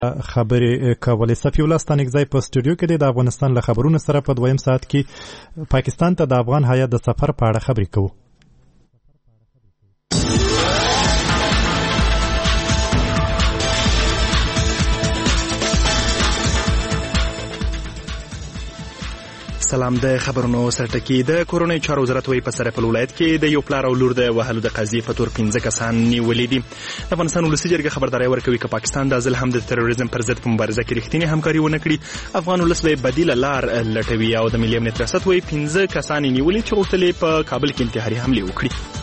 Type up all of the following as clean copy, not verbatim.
خبرې کولې. صفي الله ستانکزی په سټوډیو کې د افغانستان له خبرونو سره په دویم ساعت کې پاکستان ته د افغان هیات د سفر په اړه خبرې کوو. سلام. د خبرونو سرټکی د کورونی چارو وزارت وی په سرپل ولایت کې د یو پلار او لور د وهلو د قضیې په تور 15 کسان نیولې دي. د افغانستان ولسي جرګه خبرداري ورکوي چې پاکستان د ځل هم د تروریزم پر ضد په مبارزه کې رښتینی همکاري ونه کړي. افغان ولس به بدیل لار لټوي او د ملي امنیت ریاست وی 15 کسان نیولې چې غوښتل په کابل کې انتحاري حمله وکړي.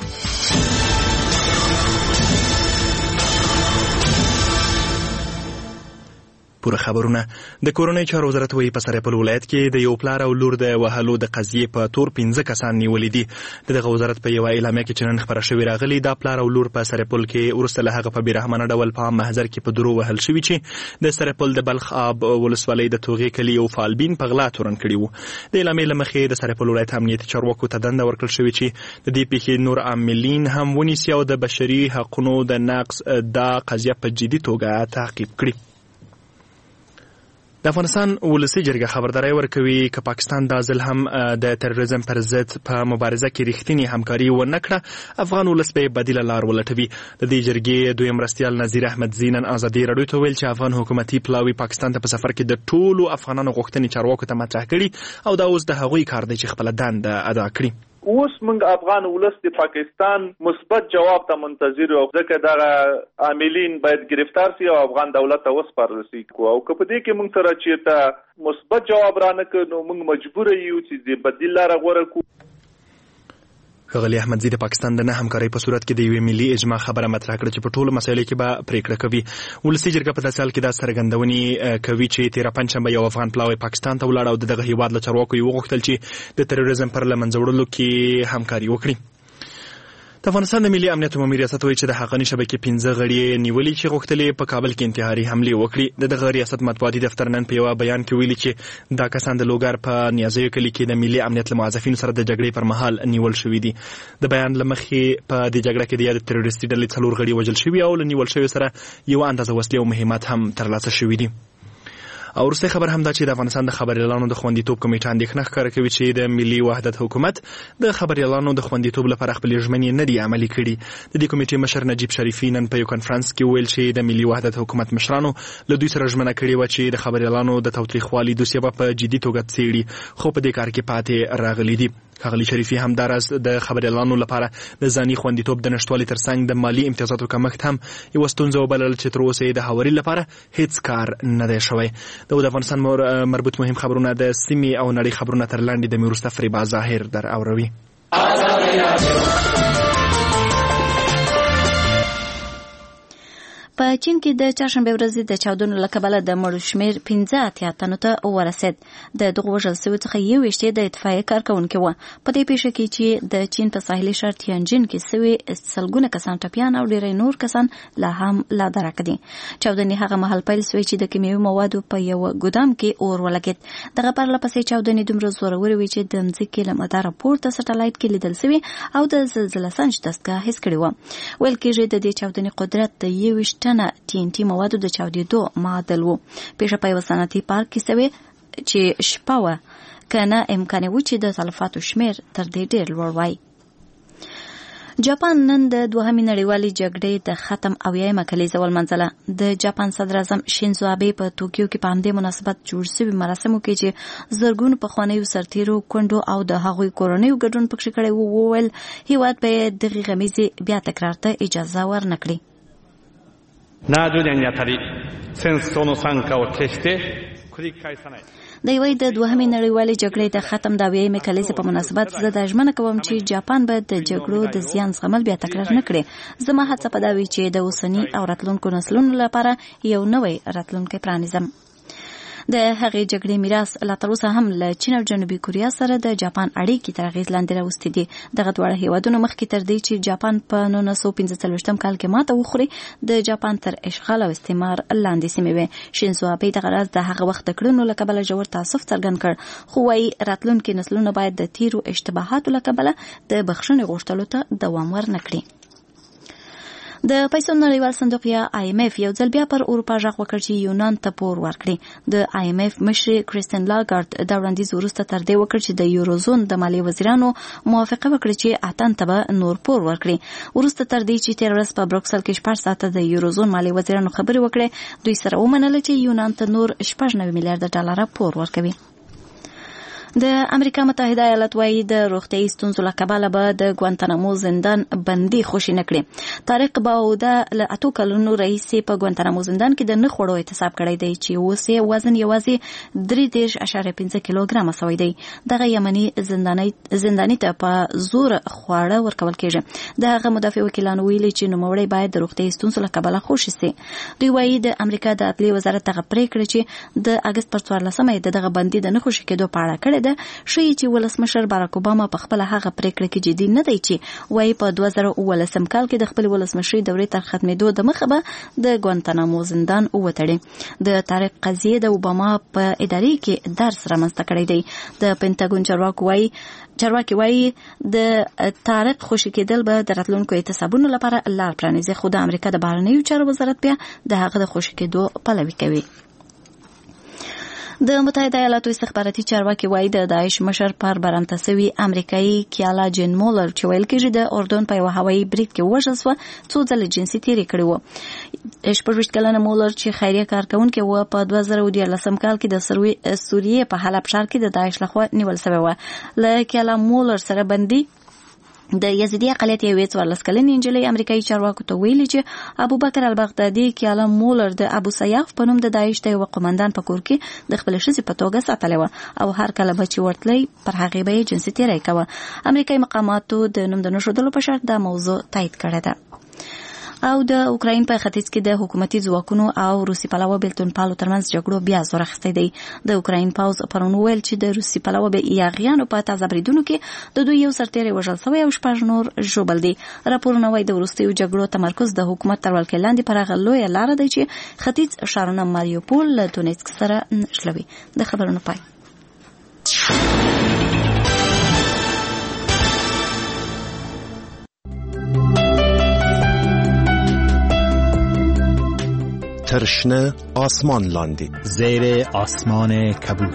پوره خبرونه. د کورونی چارو وزارت وی په سرپل ولایت کې د یو پلار او لور د وهلو د قضیې په تور 15 کسان نیولې دي. دغه وزارت په یو اعلامیه کې چنن خبره شوې راغلي د پلار او لور په سرپل کې ورسته له هغه په بیرحمانه ډول په محضر کې په درو وهل شوی چې د سرپل د بلخ آب ولسوالۍ د توغې کلی او فالبین په غلا تورن کړي وو. د اعلامیې لمخې د سرپل ولایت امنیتي چارواکو ته دنده ورکړل شوې چې د دې پیښې نور عاملین هم ونیسي او د بشري حقوقو د نقض د قضیه په جدي توګه تعقیب کړي. د افغانستان ولسي جرګه خبرداري ورکوي چې پاکستان د ځل هم د تروریزم پر ضد په مبارزه کې رښتینی همکاري ونه کړه. افغان ولس به بدیل لار ولټوي. د دې جرګې دویم مرستیال نظیر احمد زینن ازادي رادیو ته ویل چې افغان حکومتي پلاوی پاکستان ته په سفر کې د ټولو افغانانو غوښتنې چارواکو ته مطرح کړي او دا اوس د هغوی کار دی چې خپل دنده ادا کړي. اوس موږ افغان ولس د پاکستان مثبت جواب ته منتظر یو ځکه دغه عاملین باید گرفتار شي او افغان دولت ته وسپارل شي او که په دې کې موږ سره چیرته مثبت جواب را نه کړو نو موږ مجبور یو چې د بدیل لار غوره کړو. ښاغلي احمدزي د پاکستان د نه همکارۍ په صورت کې د یوې ملي اجماع خبره مطرح کړه چې په ټولو مسایلو کې به پریکړه کوي. ولسي جرګه په داسې حال کې دا څرګندونې کوي چې 13 پنجشنبه یو افغان پلاوی پاکستان ته ولاړ او دغه هیواد له چارواکو یې وغوښتل چې د تروریزم پر له منځه وړلو کې همکاري وکړي. د افغانستان د ملي امنیت عمومي ریاست وایي چې د حقاني شبکې 15 غړي نیولي چې غوښتل په کابل کې انتحاري حمله وکړي. دغه ریاست مطبوعاتي دفتر نن په یو بیان کې ویلي چې دا کسان د لوګر په نیازیو کلی کې د ملي امنیت له موظفینو سره د جګړې پر مهال نیول شوي دي. د بیان لمخې په دې جګړه کې د یاد تروریستي ډلې 4 غړي وژل شوي او له نیول شوي سره یو اندازه وسلې او مهمات هم ترلاسه شوي دي. او وروستی خبر هم دا چې د افغانستان د خبریالانو د خوندیتوب کمیټه اندېښنه ښکاره کوي چې د ملي وحدت حکومت د خبریالانو د خوندیتوب لپاره خپلې ژمنې نه دي عملي کړي. د دې کمیټې مشر نجیب شریفي نن په یو کنفرانس کې ویل چې د ملي وحدت حکومت مشرانو له دوی سره ژمنه کړې وه چې د خبریالانو د تاوتریخوالي دوسیه به په جدي توګه څېړي خو په دې کار کې پاتې راغلي دي. ښاغلي شریفي همداراز د خبریالانو لپاره د ځاني خوندیتوب د نشتوالي ترڅنګ د مالي امتیازاتو کمښت هم یوه ستونزه وبلل چې تر اوسه یې د هواري لپاره هیڅ کار نه دی شوی. د افغانستان مربوط مهم خبرونه د سیمې او نړۍ خبرونه تر لاندې د وروسته فریبا ظاهر در اوروي. په چین کې د چهارشنبې ورځې د چاودنو له کبله د مړو شمېر 15 تنو ته ورسېد. د دغو وژل شویو څخه 21 د اطفائیې کارکوونکي وو. په دې پیښه کې چې د چین په ساحلي ښار تیانجین کې سوي سلګونه کسان ټپیان او ډېری نور کسان لا هم لا درک دي. چاودنې هغه مهال پیل شوې چې د کیمیاوي موادو په یو ګودام کې اور ولګېد. دغه پرله پسې چاودنې دومره زورورې وې چې د مځکې له مداره پورته سټلایټ کې لیدل شوي او د زلزله سنج دستګاه حس کړې وه. ویل کېږي د دې چاودنې قدرت د 21 ټنه TNT موادو د چاودېدو معادل وو. پیښه په یوه صنعتي پارک کې سوې چې شپه وه که نه امکان و چې د تلفاتو شمېر تر دې ډېر لوړ وای. جاپان نن د دوهمې نړیوالې جګړې د ختم 80مه کلیزه ولمانځله. د جاپان صدر اعظم شینزو آبې په توکیو کې په همدې مناسبت جوړ شوي مراسمو کې چې زرګونو پخوانیو سرتیرو کونډو او د هغوی کورنیو ګډون پکښې کړی وو وویل هېواد به دغې غمیزې بیا تکرار ته اجازه ورنکړي. 70年にあたり戦争の惨禍を決して繰り返さない。 د یوې د دوهمې نړیوالې جګړې د ختم د 80مې کلیزې په مناسبت زه دا ژمنه کوم چې جاپان به د جګړو د زیان زغمل بیا تکرار نه کړي. زما هڅه په دا وي چې د اوسني او راتلونکو نسلونو لپاره یو نوی راتلونکی پرانیزم. د هغې جګړې میراث لا تر اوسه هم له چین او جنوبي کوریا سره د جاپان اړیکې تر اغېز لاندې راوستې دي. دغه دواړه هیوادونه مخکې تر دې چې جاپان په 1945 کال کې ماته وخوري د جاپان تر اشغال او استعمار لاندې سیمې وې. شینزو آبې دغه راز د هغه وخت د کړنو له کبله ژور تاسف څرګند کړ خو وایي راتلونکي نسلونه باید د تیرو اشتباهاتو له کبله د بخښنې غوښتلو ته دوام ورنکړي. د پیسو نړیوال صندوق یا IMF یو ځل بیا پر اروپا ژغ وکړ چې یونان ته پور ورکړي. د IMF مشر کریستین لاګارد دا وړاندیز وروسته تر دې وکړ چې د یوروزون د مالیې وزیرانو موافقه وکړي چې اتن ته به نور پور ورکړي. وروسته تر دې چې تیر ورځ په بروکسل کې 4 ساعته د یوروزون مالیې وزیرانو خبرې وکړې، دوی سره ومنله چې یونان ته نور 9 میلیارډ ډالر پور ورکوي. د امریکا متحده ایالات وايي د روغتیايي ستونزو له کبله به د ګوانتانامو زندان بندي خوشي نه کړي. طارق باوده له 8 کلونو راهیسې په ګوانتانامو زندان کې د نه خوړو اعتصاب کړی دی چې اوس یې وزن یوازې 3.5 کیلوګرام شوی دی. دغه یمني زنداني ته په زور خواړه ورکول کېږي. د هغه مدافع وکیلانو ویلي چې نوموړی باید د روغتیايي ستونزو له کبله خوشي سي. دوی وايي د امریکا د عدلي وزارت هغه پریکړه چې د اگست پر 14مه دغه بندي د نه خوشي کېدو په اړه کړې ده شي چې ولسمشر باراک اوباما په خپل هغه پریکړه کې جدي نه دی چې وايي په 2019 کال کې د خپل ولسمشري دورې تر ختمېدو د مخه به د ګوانتانامو زندان وتړي. د طارق قضیه د اوباما په ادارې کې درس رامنځته کړی دی. د پینټاګون چارواکي وايي د طارق خوشي کېدل به د راتلونکو اعتصابونو لپاره لار پرانیزي، خو د امریکا د بهرنیو چارو وزارت بیا د هغه د خوشي کېدو پلوي کوي. د متحده ایالاتو استخباراتي چارواکي وايي د داعش مشر پر برمته سوي امریکایي کیالا جین مولر چې ویل کېږي د اردن په یو هوایي برید کې وژل شو، څو ځله جنسي تیری کړی و. 28 کلنه مولر چې خیریه کارکونکې و په 2014 کال کې د سوریې په حلب ښار کې د داعش لخوا نیول شوی و. له کیالا مولر سره بندي د یزیدي اقلیت یوې 14 کلنې نجلۍ امریکایي چارواکو ته ویلي چې ابوبکر البغدادي کیالا مولر د ابو سیاف په نوم د داعش د یو قومندان په کور کې د خپل ښځې په توګه ساتلی و او هر کله به چې ورتلی پر هغې به یې جنسي تیری کوه. امریکایي مقاماتو د نوم د نښودلو په شرط دا موضوع تایید کړې ده. او د اوکراین په ختیځ کې د حکومتي ځواکونو او روسي پلوه بیلتون پالو ترمنځ جګړو بیا زور اخیستی دی. د اوکراین پوځ پرون ویل چې د روسي پلوه یاغیانو په تازه بریدونو کې د دوی یو سرتیری وژل شوی او 6 نور ژوبل دي. راپورونه وايي د وروستیو جګړو تمرکز د حکومت تر ولکې لاندې پر هغه لویه لاره دی چې ختیځ ښارونه ماریوپول له دونیتسک سره نښلوي. د خبرونو پای. ترشنه آسمان لاندی زیر آسمان کبود.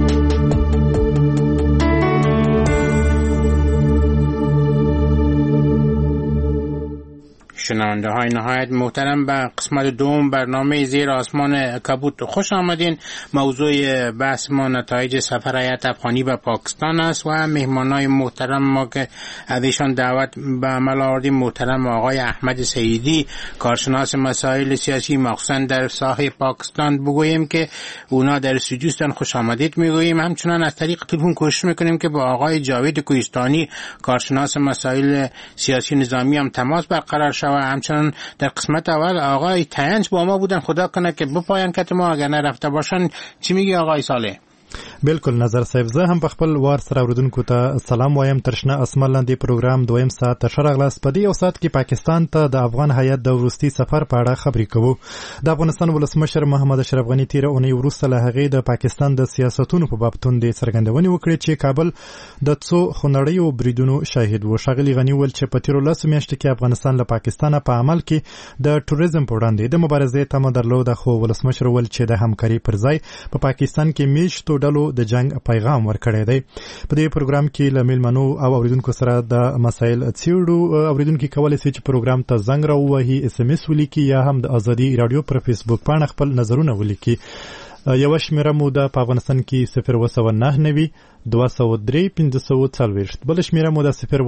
شنونده های نهایت محترم به قسمت دوم برنامه زیر آسمان کبود خوش آمدین. موضوع بحث ما نتایج سفر هیئت افغانی به پاکستان است و مهمانای محترم ما که ازشان دعوت به عمل آوردیم محترم آقای احمد سیدی کارشناس مسائل سیاسی مخصوصا در ساحه پاکستان بگوییم که اونا در استودیو هستن، خوش آمدید میگوییم. همچنان از طریق تلفن کوشش میکنیم که با آقای جاوید کوهستانی کارشناس مسائل سیاسی نظامی هم تماس برقرار شود. همچنان در قسمت اول آقای تینج با ما بودن، خدا کنه که بپایان کت ما اگر نرفته باشن. چی میگی آقای صالح؟ بالکل نظر صاحب، زه هم په خپل وار سره اوریدونکو ته سلام وایم. ترشنه اسمان لاندې پروګرام دویم ساعت ته شرغلاس په دې یو ساعت کې پاکستان ته د افغان هیئت د وروستي سفر په اړه خبرې کوو. د افغانستان ولسمشر محمد اشرف غني تیر اونۍ وروسته له هغې د پاکستان د سیاستونو په باب توندې څرګندونې وکړې چې کابل د څو خونړیو بریدونو شاهد و. ښاغلي غني ویل چې په تیرو 10 میاشتو کې افغانستان له پاکستانه په عمل کې د ټوریزم په وړاندې د مبارزې تمه درلوده، خو ولسمشر ویل چې د همکاري پر ځای په پاکستان کې میشتو ډلو د جنگ پیغام ورکړی دی. په دې پروګرام کې له میلمنو او اوریدونکو سره د مسایل څیړو. اوریدونکو کولی شي چې پروګرام ته زنګ راووهي، SMS ولیکي یا هم د ازادي رادیو پر فیسبوک پاڼه خپل نظرونه ولیکي. یو شمیره مو د پاکستان کې 019 203 540 بل شمیره مو د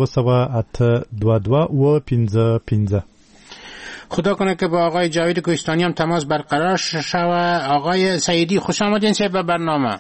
01822 خدا کنه که با آقای جاوید کوهستانی هم تماس برقرار شود. آقای سیدی خوش آمدین به برنامه.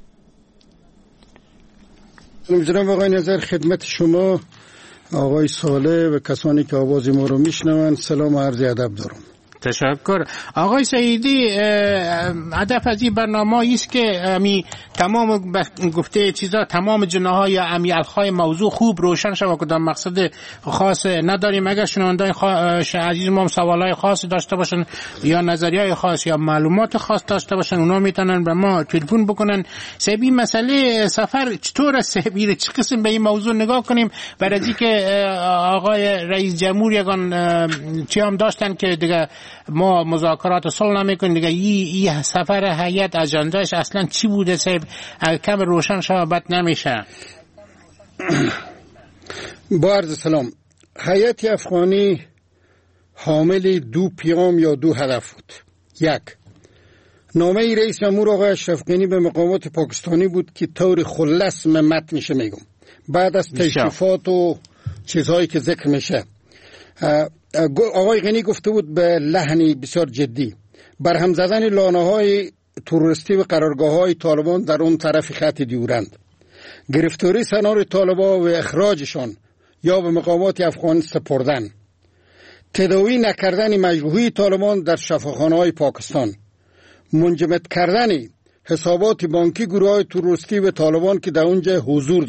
جناب آقای نظر، خدمت شما آقای صالح و کسانی که آواز ما رو میشنوند سلام و عرض ادب دارم. تشکر. آقای سعیدی، هدف از این برنامه است که تمام گفته چیزا، تمام جناهای یا امیالهای موضوع خوب روشن شود. کدام مقصد خاص نداریم. اگر شنوندگان عزیز ما سوالای خاص داشته باشن یا نظریه خاص یا معلومات خاص داشته باشن، اونا میتونن به ما تلفن بکنن. سبی مسئله سفر چطور است؟ سبی چه قسم به این موضوع نگاه کنیم؟ برای اینکه آقای رئیس جمهور یگان چی هم داشتن که دیگه ما مذاکرات صلح نمیکنیم دیگه. این سفر هیئت اجندهش اصلا چی بوده؟ سب کم روشن شود بد نمیشه. با عرض سلام. هیئت افغانی حامل دو پیام یا دو هدف بود. یک، نامه رئیس جمهور آقای اشرف غنی به مقامات پاکستانی بود که طور خلاص متنش میگم بعد از تشریفات و چیزهایی که ذکر میشه. آقای غنی گفته بود به لحنی بسیار جدی برهم زدن لانه‌های تروریستی و قرارگاه‌های طالبان در اون طرف خط دیورند، گرفتاری سنار طالبان و اخراجشان یا به مقامات افغان سپردن، تداوی نکردن مجروحی طالبان در شفاخانه‌های پاکستان، منجمد کردن حسابات بانکی گروه‌های تروریستی و طالبان که در اونجا حضور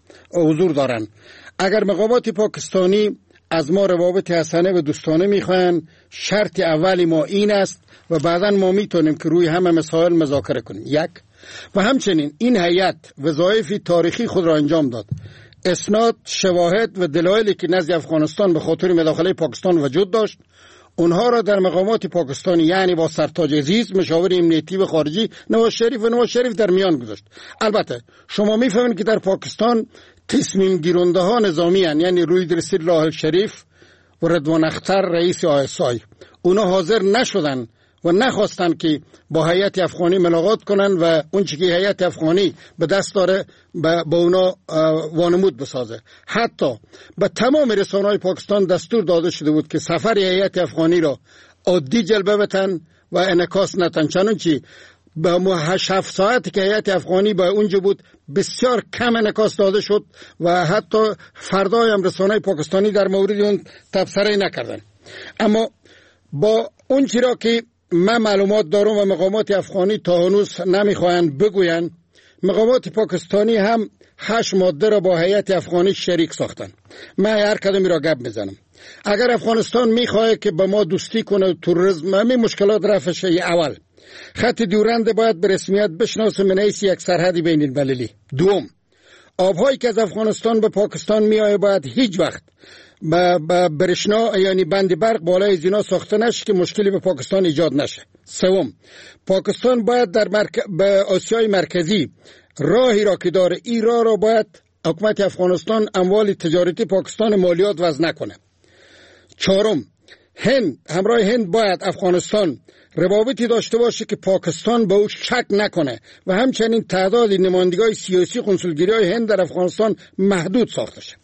دارند. اگر مقامات پاکستانی از ما روابط حسنه و دوستانه میخواهند، شرط اولی ما این است و بعداً ما میتونیم که روی همه مسائل مذاکره کنیم. یک، و همچنین این هیئت وظایف تاریخی خود را انجام داد. اسناد، شواهد و دلایلی که نزد افغانستان به خاطر مداخله پاکستان وجود داشت، اونها را در مقامات پاکستانی یعنی با سرتاج عزیز مشاور امنیتی و خارجی نواز شریف در میان گذاشت. البته شما میفهمید که در پاکستان تصمیم گیرنده ها نظامی هستند، یعنی رویدرسی راحل شریف و رضوان اختر رئیس آیسای. اونا حاضر نشدن و نخواستن که با هیئت افغانی ملاقات کنن و اون چیزی که هیئت افغانی به دست داره با اونا وانمود بسازه. حتی به تمام رسانه‌های پاکستان دستور داده شده بود که سفر هیئت افغانی را عادی جلوه بدن و انعکاس ندن. چنانچه به 7 ساعتی که هیئت افغانی به اونجا بود بسیار کم انعکاس داده شد و حتی فردای هم رسانه‌های پاکستانی در مورد اون تبصره نکردن. اما با اون چیزی را که من معلومات دارم و مقامات افغانی تا هنوز نمیخواهند بگوین، مقامات پاکستانی هم 8 ماده را با هیئت افغانی شریک ساختن. من هر کدومی را گپ میزنم. اگر افغانستان میخواه که با ما دوستی کنه، تروریسم همین مشکلات رفع شه، اول خط دیورند باید به رسمیت بشناسه من حیث یک سرحد بین المللی. دوم، آبهایی که از افغانستان به پاکستان میآید باید هیچ وقت با برشنا یعنی بند برق بالای زینا ساخته نشه که مشکلی به پاکستان ایجاد نشه. سوم، پاکستان باید به آسیای مرکزی راهی را که داره این راه را باید حکومت افغانستان اموال تجارتی پاکستان مالیات وضع نکنه. چهارم، همراه هند باید افغانستان روابطی داشته باشه که پاکستان به او شک نکنه و همچنین تعداد نمایندگان سیاسی کنسولگری‌های هند در افغانستان محدود ساخته شه.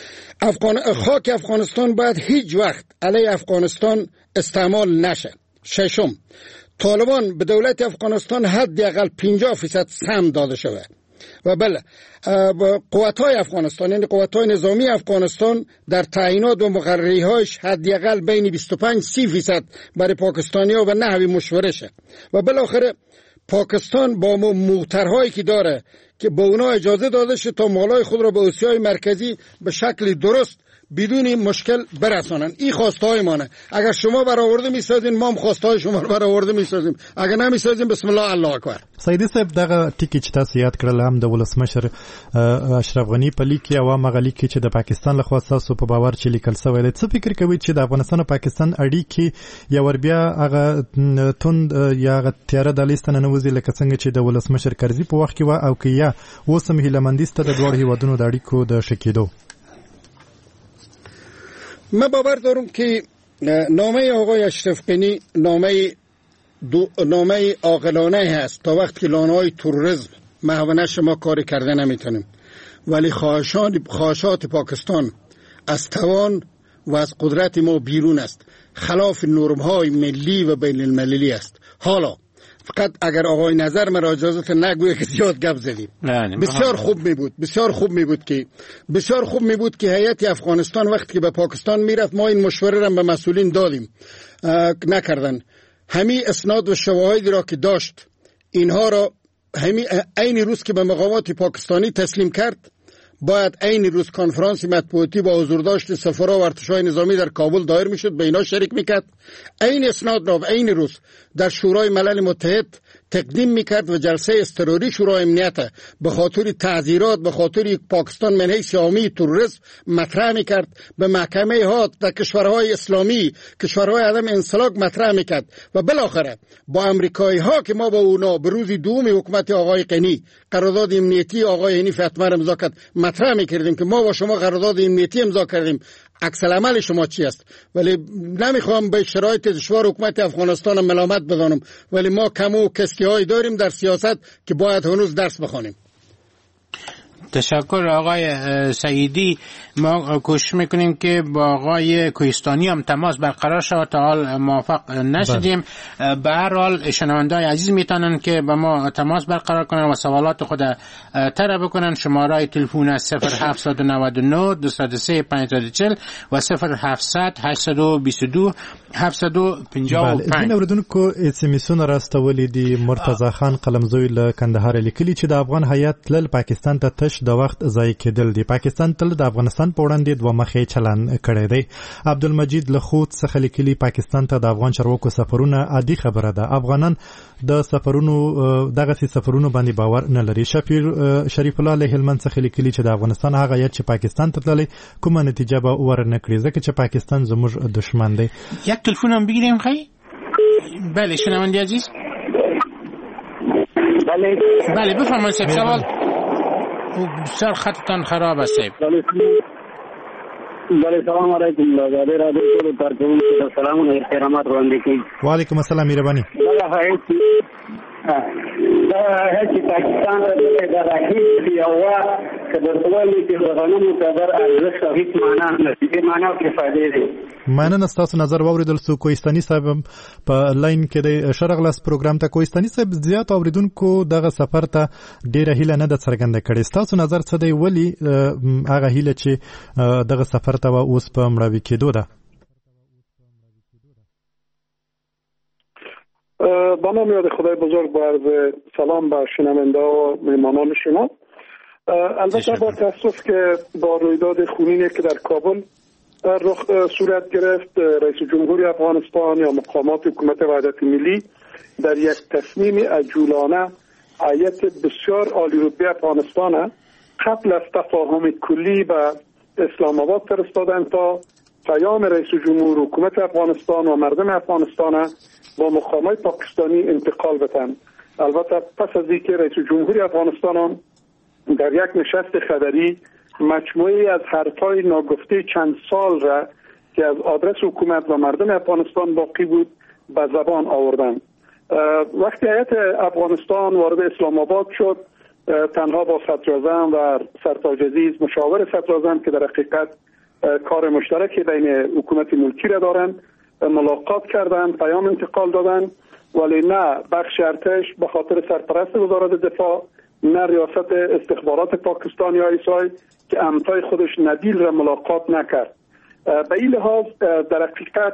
خاک افغانستان باید هیچ وقت علیه افغانستان استعمال نشه. ششم، طالبان به دولت افغانستان حداقل 50% سهم داده شود و بله قوت‌های افغانستان یعنی قوت‌های نظامی افغانستان در تعیینات و مقرری‌هاش حداقل بین 25-30% برای پاکستانی‌ها و نحوی مشوره شه و بالاخره پاکستان با موترهایی که داره که به اونا اجازه داده شد تا مالای خود را به آسیای مرکزی به شکل درست بدون مشکل برسانن. این خواستهای مانه. اگر شما برآورده میسازین ما هم خواستهای شما رو برآورده میسازیم، اگر نمیسازیم بسم الله الله اکبر. سیدی صاحب دغه ټکی چې تاسو یاد کړل هم د ولسمشر اشرف غنی په لیک کې او مغلی کې چې د پاکستان لخوا تاسو په باور چې لیکل شوی دی، څه فکر کوئ چې د افغانستان او پاکستان اړیکې یا ور بیا هغه توند یا هغه تیاره د لیستنه نوځي لکه څنګه چې د ولسمشر کرزي په وخت کې و او کې یا اوس هم هیلمندیسته د دوه هیوادونو د اړیکو د شکیدو؟ من باور دارم که نامه آقای اشرف غنی نامه عاقلانه هست. تا وقتی که لانه‌های تروریسم محونش ما کاری کرده نمیتونیم، ولی خواهشات پاکستان از توان و از قدرت ما بیرون است، خلاف نرم‌های ملی و بین المللی است. حالا فقط اگر آقای نظر مرا اجازه نگویه که زیاد گپ زدیم. بسیار خوب می بود که هیئت افغانستان وقتی که به پاکستان میرفت ما این مشوره را به مسئولین دادیم، نکردن. همین اسناد و شواهدی را که داشت اینها را عین روز که به مقامات پاکستانی تسلیم کرد، باید عین روز کنفرانس مطبوعاتی با حضور داشت سفرا و ارتشای نظامی در کابل دایر میشد، به اینا شریک میکرد، عین اسناد را عین روز در شورای ملل متحد تقدیم میکرد و جلسه اضطراری شورای امنیت به خاطر تعذیرات به خاطر پاکستان من حیث حامی تروریسم مطرح میکرد، به محکمه ها در کشورهای اسلامی، کشورهای عدم انسلاک مطرح میکرد و بالاخره با امریکایی ها که ما با اونا به روز دوم حکومت آقای غنی قرارداد امنیتی آقای حنیف اتمر امضا کرد مطرح میکردیم که ما با شما قرارداد امنیتی امضا کردیم، عکس العمل شما چی است؟ ولی نمیخوام به شرایط دشوار حکومت افغانستان ملامت بزنم، ولی ما کم و کسکی هایی داریم در سیاست که باید هنوز درس بخونیم. تشکر آقای سعیدی. ما کوشش میکنیم که با آقای کوهستانی هم تماس برقرار شود، تا حال موافق نشدیم. به هر حال شنونده‌های عزیز میتونن که با ما تماس برقرار کنن و سوالات خود طرح بکنن. شماره تلفن 0799 203 540 و 0700 822 755. بله، اوریدونکو اسمسونه راستولې دي. مرتضی خان قلمزوی له کندهار لیکلي چې د افغان هیات تل پاکستان ته تش د وخت ضایع کېدل دي. پاکستان تل د افغانستان په وړاندې دوه مخې چلن کړی دی. عبدالمجید له خوت څخه لیکلي پاکستان ته د افغان چارواکو سفرونه عادي خبره ده. افغانان د سفرونو دغه سفرونو باندې باور نه لري. شریف الله له هلمند څخه لیکلي چې د افغانستان هغه هیات چې پاکستان ته تللی کومه نتیجه به ورنه کړي ځکه چې پاکستان زموږ دشمن دی. یک تلفن هم بگیریم خیلی؟ بله شنونده عزیز. بله بفرمایید سوال. بسیار خطتان خراب است. بله سلام علیکم. بازار رادیو ټول کارکونکو ته سلام او احترامات وړاندې کوي. وعلیکم السلام مهرباني. دا هڅه پاکستان د راهي یوه کډوالي چې غنمو قدر ارزښت هیڅ معنا نه لري، معنا کې فائدې دي. مننه ستاسو نظر واوریدل. سو کوهستاني صاحب په لاین کې د شرغلاس پروګرام ته کوهستاني صاحب زیات اوریدونکو دغه سفر ته ډیره هیله نه د څرګنده کړي. ستاسو نظر څه دی؟ ولی هغه هیله چې دغه سفر ته اوس په مړاوي کېدو ده؟ با نام یاد خدای بزرگ با عرض سلام به شنونده و مهمانان شما. البته با تاسف که با رویداد خونینی که در کابل صورت گرفت، رئیس جمهوری افغانستان یا مقامات حکومت وحدت ملی در یک تصمیم عجولانه هیئت بسیار عالی رتبه افغانستان قبل از تفاهم کلی به اسلام آباد فرستادند تا پیام رئیس جمهور حکومت افغانستان و مردم افغانستان با مقامات پاکستانی انتقال بدن. البته پس از اینکه رئیس جمهوری افغانستان در یک نشست خبری مجموعی از حرفای ناگفته چند سال را که از آدرس حکومت و مردم افغانستان باقی بود به زبان آوردند. وقتی هیئت افغانستان وارد اسلام آباد شد، تنها با صدراعظم و سرتاج عزیز مشاور صدراعظم که در حقیقت کار مشترکی بین حکومت ملکی را دارند ملاقات کردند، پیام انتقال دادند، ولی نه بخش ارتش به خاطر سرپرست وزارت دفاع، نه ریاست استخبارات پاکستان یا ایسای که امتای خودش ندیل را ملاقات نکرد. به این لحاظ در حقیقت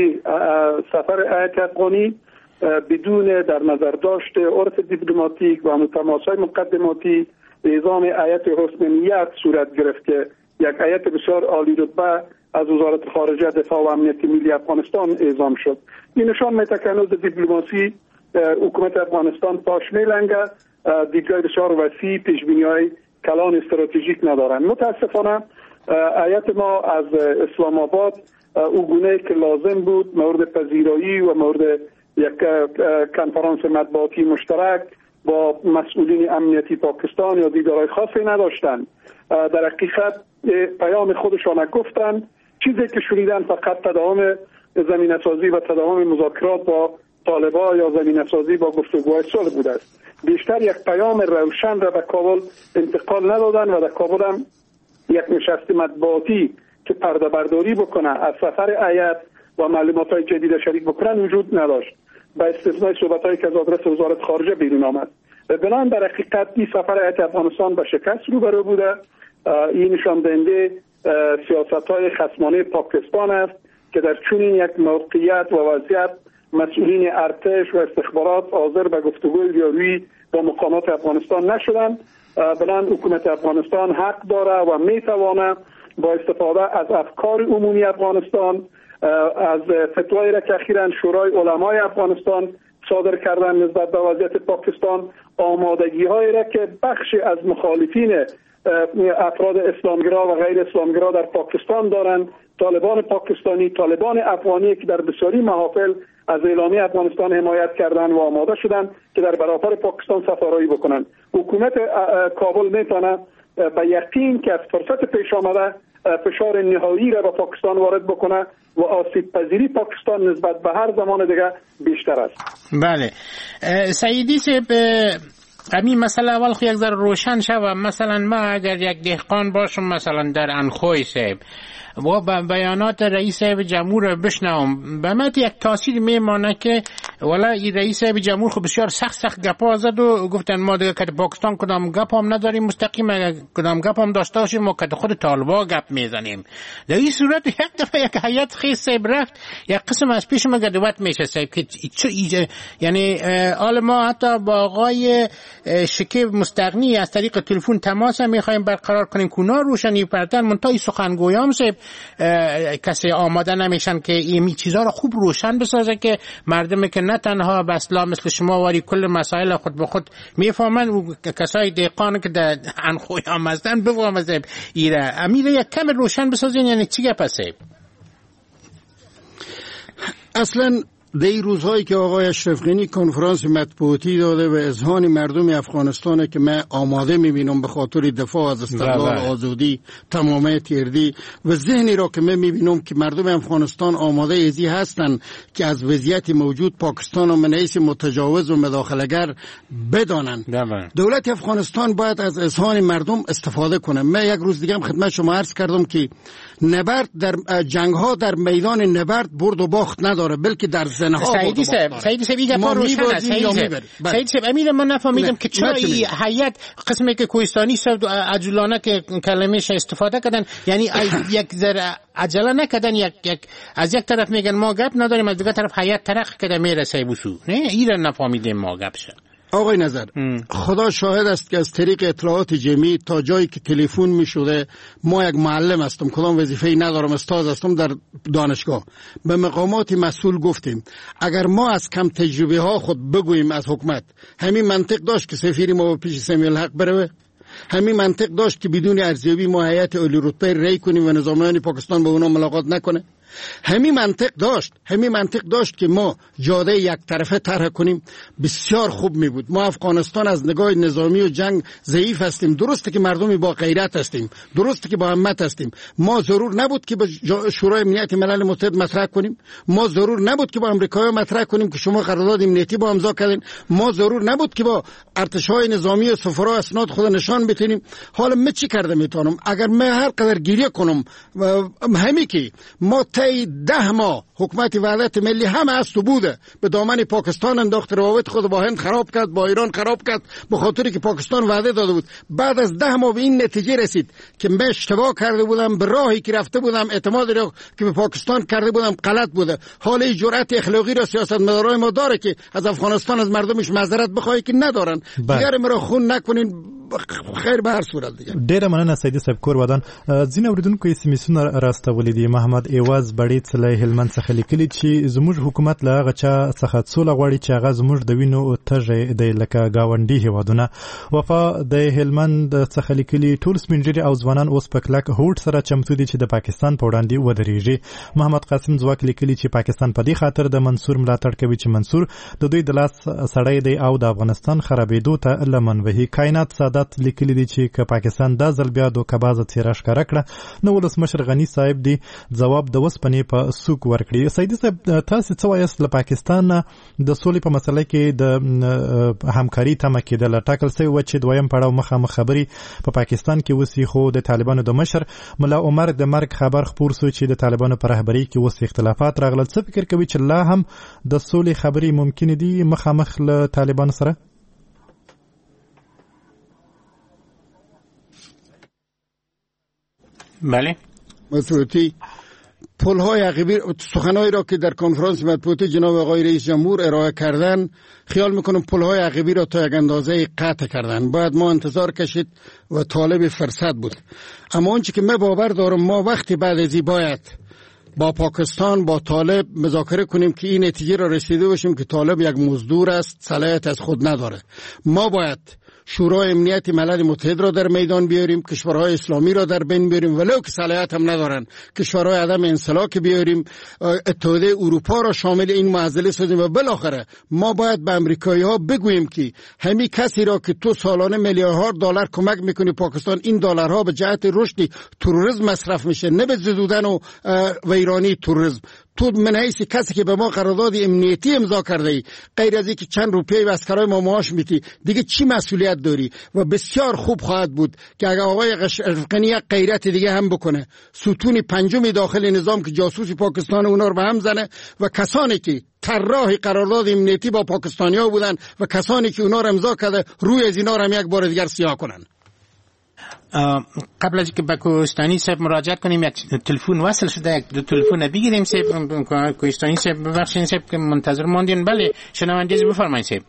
سفر هیئت افغانی بدون در نظر داشت عرف دیپلماتیک و تماس‌های مقدماتی نظام هیئت حسن نیت صورت گرفت که یک هیئت بسیار عالی رتبه از وزارت خارجه دفاع و امنیت ملی افغانستان اعزام شد. این نشان میده که هنوز دیپلماسی حکومت افغانستان پاش میلنگه، دیدگاه بسیار وسیع، پیشبینی‌های کلان استراتژیک ندارند. متاسفانه هیئت ما از اسلام آباد او گونه که لازم بود مورد پذیرایی و مورد یک کنفرانس مطبوعاتی مشترک با مسئولین امنیتی پاکستان یا دیدارهای خاصی نداشتند. در حقیقت پیام خودشان گفتند، چیزی که شنیدن فقط تداوم زمینه‌سازی و تداوم مذاکرات با طالبان یا زمینه‌سازی با گفتگوهای صلح بوده است. بیشتر یک پیام روشن را به کابل انتقال ندادن و در کابل هم یک نشست مطبوعاتی که پرده برداری بکنه از سفر هیئت و معلومات‌های جدید شریک بکنن وجود نداشت. به استثنای صحبت‌هایی که از آدرس وزارت خارجه بیرون آمد. بنابراین در حقیقت این سفر هیئت افغانستان به شکست روبرو بوده. این نشان دهنده سیاست‌های خصمانه پاکستان است که در چنین یک موقعیت و وضعیت مسئولین ارتش و استخبارات حاضر به گفتگوی روی با مقامات افغانستان نشدند. بنابراین حکومت افغانستان حق داره و میتواند با استفاده از افکار عمومی افغانستان، از فتوایی را که اخیراً شورای علمای افغانستان صادر کردن نسبت به وضعیت پاکستان، آمادگی‌هایی را که بخشی از مخالفین افراد اسلامگرا و غیر اسلامگرا در پاکستان دارند، طالبان پاکستانی، طالبان افغانی که در بسیاری محافل از اعلامیه افغانستان حمایت کردند و آماده شدند که در برابر پاکستان سفارایی بکنند. حکومت کابل میتونه به یقین که از فرصت پیش آمده فشار نهایی را به پاکستان وارد بکنه و آسیب پذیری پاکستان نسبت به هر زمان دیگه بیشتر است. بله سعیدی صاحب، همین مسئله اول خو یک ذره روشن شوه. مثلا ما اگر یک دهقان باشم مثلا در انخوی صاحب و بیانات رئیس صاحب جمهور بشنوم، به من یک تاثیر میمانه که والا این رئیس صاحب جمهور خو بسیار سخت گپا زد و گفتن ما دیگه که پاکستان کدام گپ هم نداریم مستقیم، کدام گپ هم داشته باشیم ما که خود طالبا گپ میزنیم. در این صورت یک دفعه یک هیئت خیس صاحب رفت یک قسم از پیش ما گدوت میشه صاحب که یعنی حال ما حتی با آقای شکیب مستغنی از طریق تلفن تماس میخوایم برقرار کنیم که اونا روشنی پرتن منتهای سخنگویام صاحب کسی آماده نمیشن که این چیزها رو خوب روشن بسازه که مردمی که نه تنها به اصلا مثل شما واری کل مسائل خود به خود میفهمن و کسای دهقان که در انخوی هم هستن بفهمن ایره امیره یک کم روشن بسازین. یعنی چی گپ است؟ اصلا در این روزهایی که آقای اشرف غنی کنفرانس مطبوعاتی داده و اذهان مردم افغانستان که من آماده میبینم به خاطر دفاع از استقلال، آزادی، تمامیت اردی و ذهنی را که من میبینم که مردم افغانستان آماده ازی هستند که از وضعیت موجود پاکستان و من حیث متجاوز و مداخله‌گر بدانند. دولت افغانستان باید از اذهان مردم استفاده کنه. من یک روز دیگه هم خدمت شما عرض کردم که نبرد در جنگ ها در میدان نبرد برد و باخت نداره، بلکه در سعیدی صاحب این گپا روشن است. سعیدی صاحب امیر من نفهمیدم که چرا این هیئت قسمی که کوهستانی صاحب عجولانه که کلمه‌اش استفاده کردن، یعنی یک ذره عجله نکردن، از یک طرف میگن ما گپ نداریم از دیگه طرف هیئت ترقی کرده میرسه بوسو. نه ایران نفهمیدیم ما گپ شد. آقای نظر خدا شاهد است که از طریق اطلاعات جمعی تا جایی که تلفن می شده ما یک معلم هستم، کدام وظیفه‌ای ندارم، استاد هستم در دانشگاه، به مقامات مسئول گفتیم اگر ما از کم تجربه ها خود بگوییم از حکومت، همین منطق داشت که سفیر ما پیش سمیع الحق بروه، همین منطق داشت که بدون ارزیابی ما هیئت عالی رتبه ری کنیم و نظامیان پاکستان با اونا ملاقات نکنه، همین منطق داشت که ما جاده یک طرفه طرح کنیم، بسیار خوب می بود. ما افغانستان از نگاه نظامی و جنگ ضعیف هستیم، درسته که مردمی با غیرت هستیم، درسته که با همت هستیم، ما ضرور نبود که با شورای امنیت ملل متحد مطرح کنیم، ما ضرور نبود که با امریکایی‌ها مطرح کنیم که شما قرارداد امنیتی با امضا کردین، ما ضرور نبود که با ارتش‌های نظامی و سفرا اسناد خود نشان بتونیم. حالا من چی کرده میتونم؟ اگر من هر قدر گریه کنم همین که ما 10 ماه حکومت وحدت ملی هم است و بوده به دامن پاکستان انداخت، روابط خود با هند خراب کرد، با ایران خراب کرد، به خاطری که پاکستان وعده داده بود. بعد از 10 ماه به این نتیجه رسید که من اشتباه کرده بودم، به راهی که رفته بودم، اعتماد را که به پاکستان کرده بودم غلط بوده. حالا این جرأت اخلاقی را سیاستمدارای ما داره که از افغانستان از مردمش معذرت بخوای که ندارن. دیگر مرا خون نکنین، خیر به هر صورت دیگه. ډیره مننه سیدی صاحب کور ودان. ځینې اوریدونکو یې سمیسونه راستولې دي. محمد ایواز بړیڅ له هلمند څخه لیکلي چې زموږ حکومت له هغه چا څخه سوله غواړي چې هغه زموږ د وینو تږی دی لکه ګاونډي هیوادونه. وفا د هلمند څخه لیکلي ټول سپینږیري او ځوانان اوس په کلک هوډ سره چمتو دي چې د پاکستان په وړاندې ودرېږي. محمد قاسم ځواک لیکلي چې پاکستان په دې خاطر د منصور ملاتړ کوي چې منصور د دوی د لاس سړی دی او د افغانستان خرابېدو ته لمن وهي. کائنات ساده سادات لیکلي دي چې که پاکستان دا ځل بیا دوکهبازه څیره ښکاره کړه نو ولسمشر غني صاحب دی ځواب د وسپنې په سوک ورکړي. سیدي صاحب تاسو څه وایاست له پاکستان د سولې په مسله کې د همکاري تمه کېدله ټاکل سوی و چې دویم پړاو مخامخ خبرې په پاکستان کې وسی خو د طالبانو د مشر ملا عمر د مرګ خبر خپور سو چې د طالبانو په رهبرۍ کې وس اختلافات راغلل. څه فکر کوي چې لا هم د سولې خبرې ممکن دي مخامخ له طالبانو سره؟ بله مسعودی پل‌های عقبی سخنایی را که در کنفرانس مطبوعاتی جناب آقای رئیس جمهور ارائه کردن خیال میکنم پل‌های عقبی را تا یک اندازه قطع کردن. باید ما انتظار کشید و طالب فرصت بود. اما آنچه که من باور دارم ما وقتی بعد از این باید با پاکستان با طالب مذاکره کنیم که این نتیجه را رسیده باشیم که طالب یک مزدور است، صلاحیت از خود نداره. ما باید شورای امنیت ملل متحد را در میدان بیاریم، کشورهای اسلامی را در بین بیاریم ولو که صلاحیت هم ندارن، کشورهای عدم انسلاک بیاریم، اتحادیه اروپا را شامل این معضله سازیم و بالاخره ما باید به امریکایی ها بگوییم که همین کسی را که تو سالانه میلیاردها دلار کمک میکنی پاکستان این دلارها به جهت رشد تروریسم مصرف میشه نه به زدودن و ویرانی تروریسم. تو من حیث کسی که به ما قرارداد امنیتی امضا کرده ای غیر از اینکه چند روپیه به اسکرای ما معاش میدی دیگه چی مسئولیت داری؟ و بسیار خوب خواهد بود که اگر آقای اشرف غنی غیرت دیگه هم بکنه ستون پنجم داخل نظام که جاسوس پاکستان اونا رو به هم زنه و کسانی که طراح قرارداد امنیتی با پاکستانیا بودن و کسانی که اونا رو امضا کرده روی از اینا رو هم یک بار دیگر سیاه کنن. قبل از اینکه به کوهستانی صاحب مراجعه کنیم یک تلفن وصل شده، یک دو تلفن بگیریم صاحب. کوهستانی صاحب ببخشید صاحب که منتظر ماندین. بله شنونده بفرمایید صاحب.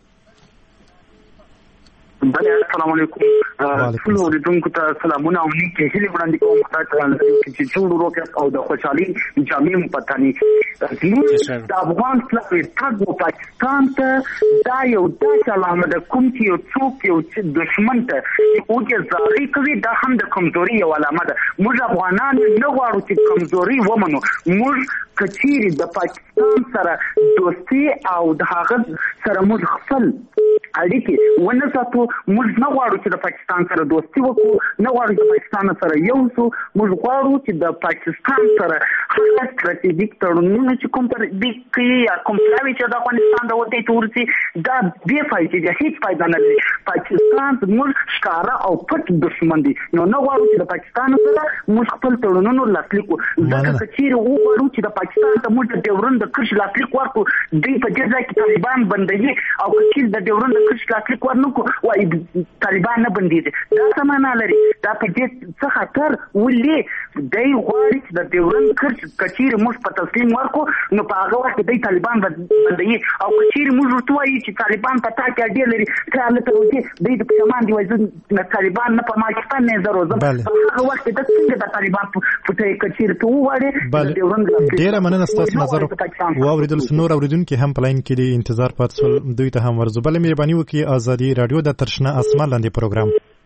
بله السلام علیکم. ټول اوریدونکو ته سلامونه او نیکې هیلې وړاندې کوم چې ټول وروکه او د خوشحالۍ جامې مو پتاني. د افغان اسلامي تګ او پاکستان ته دا یو داسې علامه ده کوم چې یو څوک یو دشمن ته اوږې زاغي کوي دا هم د کمزوري یو علامه ده. موږ افغانان نه غواړو چې کمزوري ومنو. موږ کچيري د پاکستان سره دوستي او د هغه سره موږ خپل اړیکې ونه ساتو. موږ نه غواړو چې د پاکستان سره دوستي وکړو، نه غواړو چې پاکستان سره یو شو. موږ غواړو چې د پاکستان سره هغه ستراتیژیک تړونونه چې کوم پر دې کې یا کوم پلاوی چې د افغانستان د وته تورسي دا بې فایده دي، هیڅ فایده نه لري. پاکستان موږ ښکارا او پټ دښمن دي. نو نه غواړو چې د پاکستان سره موږ خپل تړونونه لاسلیک کړو. ځکه چې وګورو چې د پاکستان ته موږ د ډیورند د کرښ لاسلیک ورکړو دوی په دې ځای کې طالبان بندوي او چې د ډیورند د کرښ لاسلیک ورنکړو وایي طالبان نه بنديږي. دا څه معنا لري؟ دا په دې څه خطر ولې دی غواړي چې د ډیورند کرښ کچیر موږ په تسلیم ورکړو نو په هغه وخت دی طالبان بندوي او کچیر موږ ورته وایي چې طالبان په تا کې اړ لري خیال ته وځي دوی د پښمان دی وایي نه طالبان نه په پاکستان نه ضرورت هغه وخت د څنګه د طالبان په کچیر ته وایي ډیورند ډیره مننه ستاسو نظر واوریدل. نور اوریدونکو هم پلاین کې دي انتظار پاتول دوی ته هم ورزو. بل مهرباني وکړئ ازادي رادیو د ترشنه اسمان لاندې پروګرام.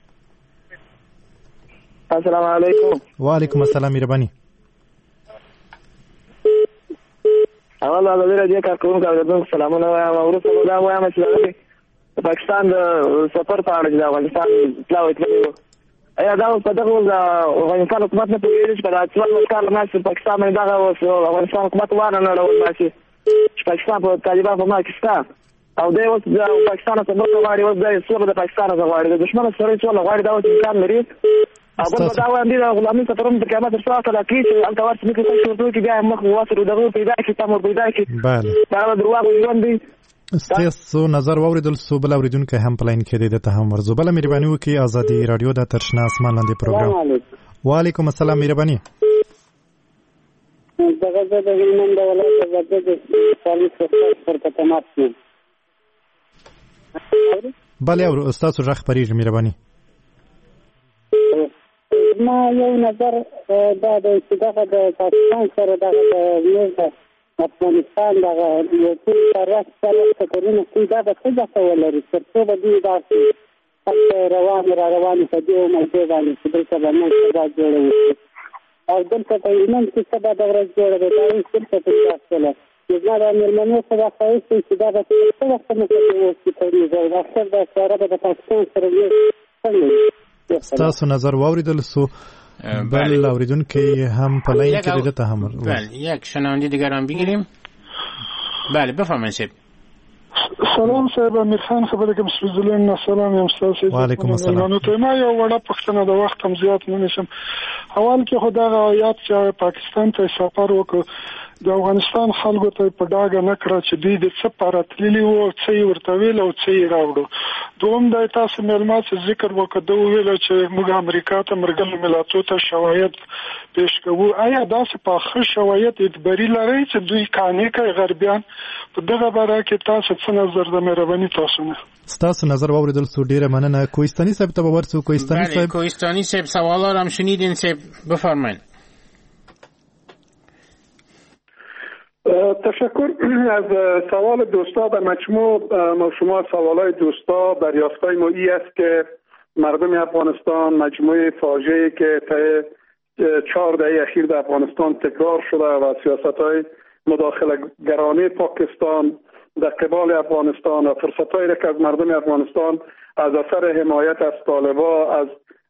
السلام علیکم. وعلیکم السلام مهرباني. اول ازادي رادیو کارکونکو سلامونه وایم. ورسره دا وایم چې د پاکستان د سفر په اړه د افغانستان پلاوی تللی ایا دا په دغه د افغانستان حکومت نه پوهېږي چې دا څومره کار نه چې پاکستان باندې دغه افغانستان حکومت وانه نه ډول ماشي چې پاکستان په طالبان په پاکستان او دا اوس د پاکستان څخه نور غواړي اوس د سور د پاکستان څخه غواړي د دشمن سره څول غواړي دا چې امکان لري. او بل دا وایم دي غلامي سترم د قیامت سره سره کې چې التوارث مې کې څه ورته کې بیا مخ واسره دغه پیدا کې تمر پیدا کې بله دا دروغ ویون دي. ستاسو نظر واوریدل سو بل اوریدونکو هم پلاین کې دي ته هم ورزو. بل مهرباني وکړئ ازادي رادیو د ترشنه اسمان لاندې پروګرام. وعلیکم السلام مهرباني. دغه د هلمند ولایت د سالي پر کتمات بله او استاسو رخ پریږ مهرباني. ما یو نظر دا د دغه د پاکستان سره دغه د افغانستان دغه یو څه طرف سره کورونه کوي دا د څه ځای ولري تر څو به دي دا روان په دې موضوع باندې چې دلته باندې څه جوړوي او دلته په ایمان کې څه د ورځ جوړوي دا یې څه څه تاسو زما د مېرمنو سره خاصه چې دا د څه وخت نه کوي چې دا سره د پاکستان سره یو څنګه تاسو نظر واوریدل سو بل اوریدونکي هم په لاین کې دغه تحمل بله یک شنونده دیگر هم بگیریم. بله بفرمایید. سلام صاحب، امیر خان خبره کوم سوزلن. سلام یم تاسو. وعلیکم السلام. نو ته ما یو وړه پښتنه د وخت هم زیات نه نشم. اول کې خدای آیات چې پاکستان ته سفر وکړ د افغانستان خلکو ته په ډاګه نه کړ چې دوی د څه پراتللی وو، څه یې ورته ویل او څه یې راوړو. دوم د تاسو مېلمه چې ذکر وکړ دوی ویل چې موږ امریکا ته مرګل ملاتړ ته شواهد پیش کوو. آیا داسې په ښه شواهد اعتباري لري چې دوی قانې کوي غربیان په دغه باره کې تاسو څه نظر د مهرباني تاسو نه ستاسو نظر واوریدل سو ډیره مننه. کوهستاني صاحب ته ورسو. کوهستاني صاحب کوهستاني صاحب سوالات هم شنیدین صاحب بفرمایید. تشکر از سوال دوستا. در مجموع ما شما سوالای دوستا دریافتای ما ای است که مردم افغانستان مجموعه فاجعه‌ای که طی 4 دهه اخیر در افغانستان تکرار شده و سیاست‌های مداخله گرانه پاکستان در قبال افغانستان و فرصت‌هایی که از مردم افغانستان از اثر حمایت از طالبان، از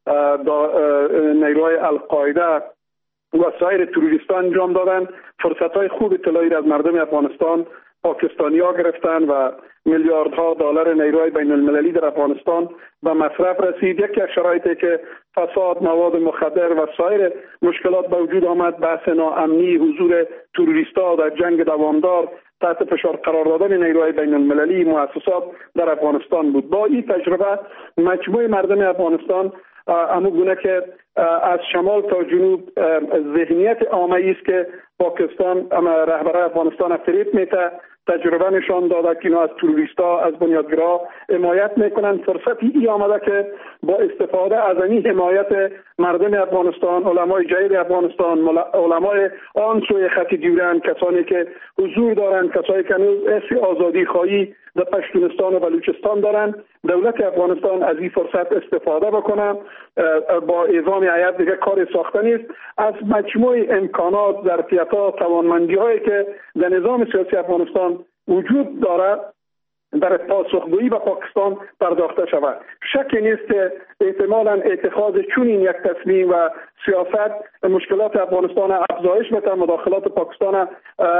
نیروهای القاعده و سایر تروریستان انجام دادن، فرصت‌های خوب اطلاعی از مردم افغانستان پاکستانی‌ها گرفتن و میلیاردها دلار نیروهای بین المللی در افغانستان به مصرف رسید. یکی از شرایطی که فساد، مواد مخدر و سایر مشکلات به وجود آمد، بحث ناامنی، حضور تروریست‌ها در جنگ دوامدار، تحت فشار قرار دادن نیروهای بین المللی، مؤسسات در افغانستان بود. با این تجربه مجموع مردم افغانستان همون گونه که از شمال تا جنوب ذهنیت عامه است که پاکستان رهبران افغانستان فریب میته، تجربه نشان داده که اینا از تروریستا، از بنیادگرا حمایت میکنن. فرصتی ای آمده که با استفاده از این حمایت مردم افغانستان، علمای جدید افغانستان، علمای آن سوی خط دیورند، کسانی که حضور دارند، کسانی که حس آزادی خواهی در پشتونستان و بلوچستان دارند، دولت افغانستان از این فرصت استفاده بکنه. با اعزام هیئت دیگه کار ساخته نیست. از مجموع امکانات، ظرفیت‌ها، توانمندی‌هایی که در نظام سیاسی افغانستان وجود دارد در پاسخگویی به پاکستان پرداخته شود. شکی نیست که احتمالاً اتخاذ چنین یک تصمیم و سیاست مشکلات افغانستان افزایش بده، مداخلات پاکستان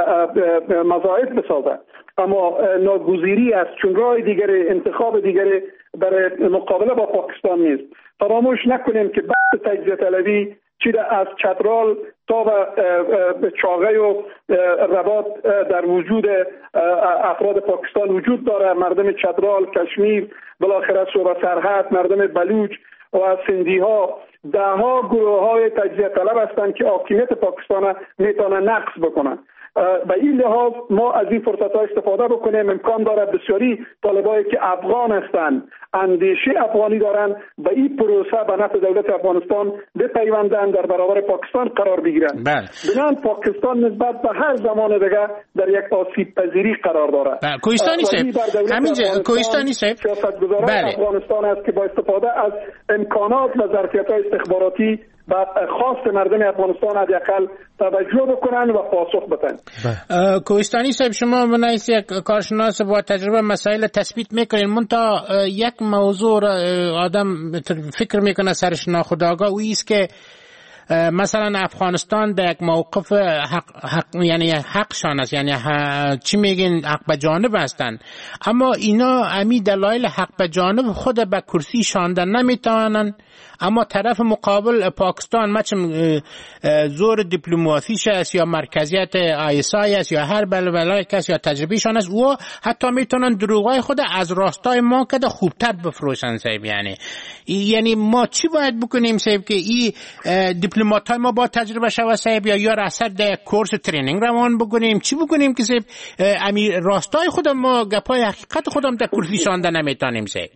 مضاعف بسازد. اما ناگزیری است، چون راه دیگری، انتخاب دیگری برای مقابله با پاکستان نیست. فراموش نکنیم که بحث تجزیه طلبی چیده از چترال تا به چاغه و رباط در وجود افراد پاکستان وجود داره. مردم چترال، کشمیر، بالاخره صوبه سرحد، مردم بلوچ و سندی ها ده ها گروه های تجزیه طلب هستند که حاکمیت پاکستان میتونه نقض بکنن. به این لحاظ ما از این فرصت ها استفاده بکنیم. امکان دارد بسیاری طالبایی که افغان هستند، اندیشه افغانی دارند، به این پروسه به نفع دولت افغانستان بپیوندند، در برابر پاکستان قرار بگیرند. بنابراین پاکستان نسبت به هر زمان دیگه در یک آسیب پذیری قرار دارد. کوهستانی صاحب همینجا کوهستانی صاحب سیاستگزاران افغانستان است که با استفاده از امکانات و ظرفیت‌های استخباراتی و خواست مردم افغانستان حداقل توجه بکنن و پاسخ بدن. کوهستانی صاحب شما منایس یک کارشناس با تجربه مسائل تثبیت میکنین، منتها یک موضوع آدم فکر میکنه سرش ناخودآگاه و ایست که مثلا افغانستان در یک موقف یعنی حقشان است، یعنی چی میگین حق به جانب هستن، اما اینا امی دلایل حق به جانب خود به کرسی شاندن نمیتوانن، اما طرف مقابل پاکستان مچم زور دیپلماسیش است یا مرکزیت آیسای است یا هر بلبلای کس یا تجربیشان است، و حتی میتونن دروغای خود از راستای ما که خوبتر بفروشن صاحب. یعنی ما چی باید بکنیم صاحب که این دیپلماتای ما با تجربه شوه صاحب، یا راسته در کورس ترینینگ روان بکنیم؟ چی بکنیم که صاحب امی راستای خودم ما گپای حقیقت خودم در کرسی شانده نمیتونیم صاحب؟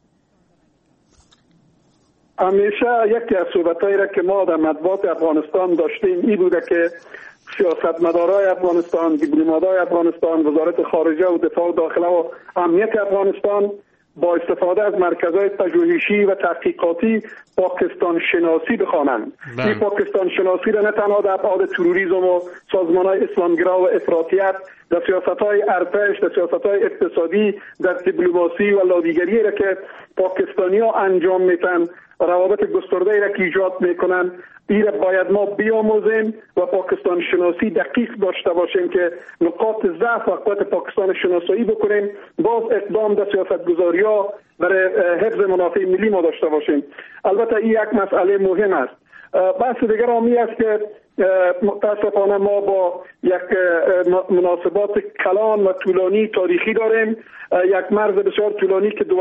همیشه یکی از صحبتایی را که ما در مطبوعات افغانستان داشتیم این بوده که سیاستمدارای افغانستان، دیپلمات‌های افغانستان، وزارت خارجه و دفاع و داخله و امنیت افغانستان با استفاده از مرکزهای پژوهشی و تحقیقاتی پاکستان شناسی بخوانند. این پاکستان شناسی را نه تنها در ابعاد تروریسم و سازمان‌های اسلامگرا و افراطیت، در سیاست‌های ارتش، در سیاست‌های اقتصادی، در دیپلماسی و لابیگری را که پاکستانی‌ها انجام میتن، روابط گسترده را که ایجاد میکنن، این باید ما بیاموزیم و پاکستان شناسی دقیق داشته باشیم که نقاط ضعف و قوت پاکستان شناسایی بکنیم، باز اقدام در سیاستگذاری‌ها برای حفظ منافع ملی ما داشته باشیم. البته این یک مسئله مهم است. بحث دیگر آمی است که متاسفانه ما با یک مناسبات کلان و طولانی تاریخی داریم، یک مرز بسیار طولانی که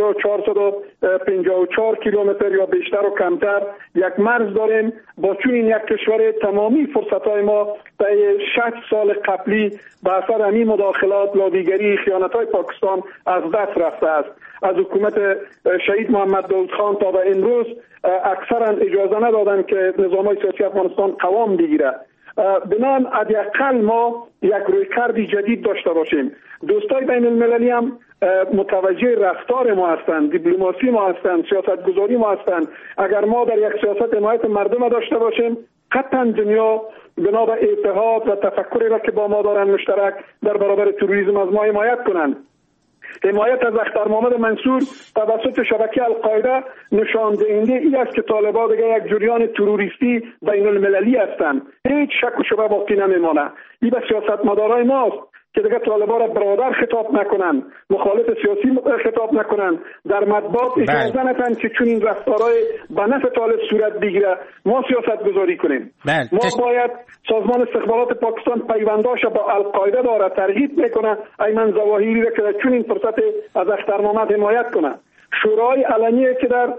2454 کیلومتر یا بیشتر و کمتر یک مرز داریم. با چون این یک کشور تمامی فرصت‌های ما در 60 سال قبلی به اثر همین مداخلات، لابیگری، خیانت‌های پاکستان از دست رفته است. از حکومت شهید محمد داود خان تا به امروز اکثرا اجازه ندادن که نظام‌های سیاسی افغانستان قوام بگیره. بنان حداقل ما یک رویکردی جدید داشته باشیم. دوستای بین المللی هم متوجه رفتار ما هستند، دیپلماسی ما هستند، سیاستگذاری ما هستند. اگر ما در یک سیاست حمایت مردم داشته باشیم، قطعا دنیا بنا به اتحاد و تفکری را که با ما دارن مشترک در برابر تروریسم از ما حمایت کنند. حمایت از اختر محمد منصور توسط شبکه القاعده نشان دهنده این است که طالبان دیگر یک جریان تروریستی بین المللی هستند. هیچ شک و شبهه باقی نمیمانه. این به سیاستمدارای ماست که دیگر طالبان را برادر خطاب نکنن، مخالف سیاسی خطاب نکنن، در مطبوعات اجازه ندن که چون این رفتارهای به نفع طالب صورت بگیره ما سیاست گذاری کنیم. ما باید سازمان استخبارات پاکستان پیونداش با القاعده داره ترغیب میکنه ایمن ظواهری را که چون این فرصت از اختر محمد حمایت کنه. شورای علنی که در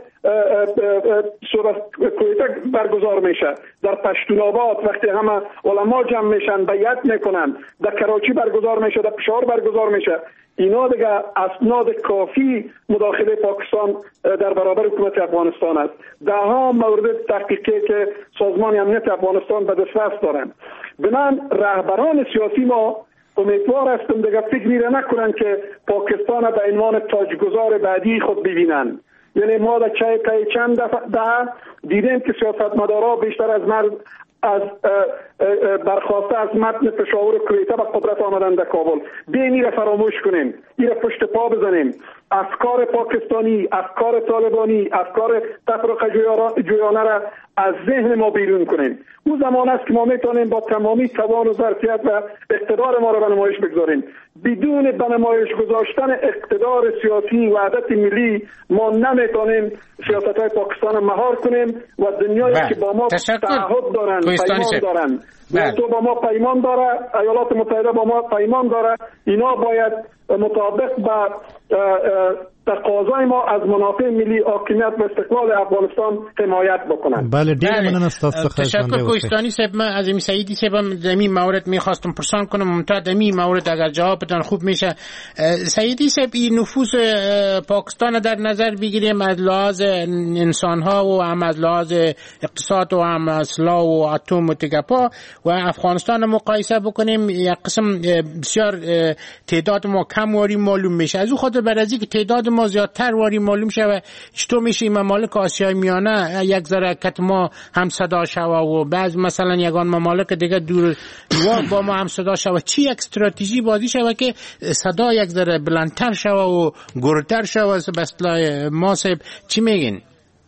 کویته برگزار میشه، در پشتونآباد وقتی همه علما جمع میشن بیعت میکنن، در کراچی برگزار میشه، در پشاور برگزار میشه، اینا دیگه اسناد کافی مداخله پاکستان در برابر حکومت افغانستان است. ده ها مورد تحقیقی که سازمان امنیت افغانستان به دسترس دارن. بنابراین رهبران سیاسی ما امیدوار هستم دیگه فکری را نکنن که پاکستان به عنوان تاجگذار بعدی خود ببینن. یعنی ما در چند دفعه دیدیم که سیاستمدارا بیشتر از مرد از برخواسته از متن پشاور کویته به قدرت آمدن در کابل. بیایید را فراموش کنیم، این را پشت پا بزنیم. افکار پاکستانی، افکار طالبانی، افکار تفرقه جویانه را از ذهن ما بیرون کنیم. اون زمان است که ما میتونیم با تمامی توان و ظرفیت و اقتدار ما را به نمایش بگذاریم. بدون به نمایش گذاشتن اقتدار سیاسی و وحدت ملی ما نمیتونیم سیاست‌های پاکستان مهار کنیم و دنیایی که با ما تعهد دارن، پیمان دارن، تو با ما پیمان داره، ایالات متحده با ما پیمان داره، اینا باید مطابق با تقاضای ما از منافع ملی، حاکمیت و استقلال افغانستان حمایت بکنن. بله ډیر مننه تاسو څخه. تشکر کوهستانی صاحب. من از این سعیدی صاحب در این مورد میخواستم پرسان کنم، ممتاز در این مورد اگر جوابتان خوب میشه. سعیدی صاحب این نفوذ پاکستان در نظر بگیریم از لحاظ انسان ها و هم از لحاظ اقتصاد و هم اسلحه و اتم و تگپا و افغانستان مقایسه بکنیم، یک قسم بسیار تعداد ما کم واری معلوم میشه. از اون خاطر بعد از اینکه تعداد ما زیادتر واری معلوم شه چطور میشه ممالک آسیای میانه یک ذره کت ما هم صدا شوه و بعض مثلا یگان ممالک دیگه دور با ما هم صدا شوه. چی یک استراتژی بازی شوه که صدا یک ذره بلندتر شوه و گرتر شوه؟ به اصطلاح ما صاحب چی میگین؟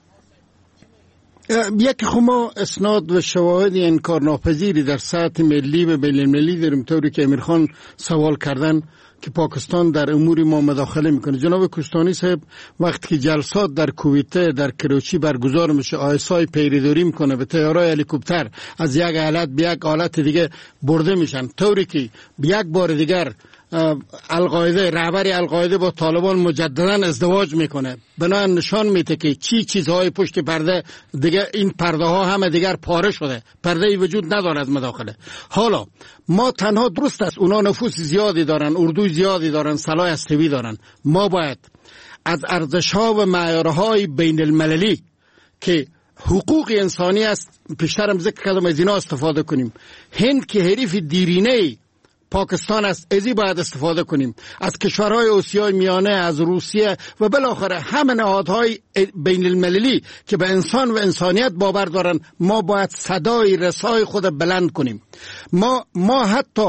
یک خما اسناد و شواهد انکارناپذیری در سطح ملی و بین المللی داریم، طوری که امیرخان سوال کردن که پاکستان در امور ما مداخله میکنه. جناب کوهستانی صاحب وقتی که جلسات در کویته در کراچی برگزار میشه، آیسای پیریداری میکنه، به طیاره‌های هلیکوپتر از یک حالت به یک حالت دیگه برده میشن، طوری که یک بار دیگر القاعده، رهبر القاعده با طالبان مجددا ازدواج میکنه. بنابراین نشان میده که چی چیزهای پشت پرده دیگه، این پرده ها همه دیگر پاره شده، پرده ای وجود نداره از مداخله. حالا ما تنها درست است اونا نفوذ زیادی دارن، اردو زیادی دارن، سلاح هسته‌ای دارن، ما باید از ارزش‌ها و معیارهای بین المللی که حقوق انسانی است پیشترم ذکر کردم از اینا استفاده کنیم. هند که حریف دیرینه پاکستان است، ازی باید استفاده کنیم. از کشورهای آسیای میانه، از روسیه و بالاخره همه نهادهای بین المللی که به انسان و انسانیت باور دارن، ما باید صدای رسای خود بلند کنیم. ما حتی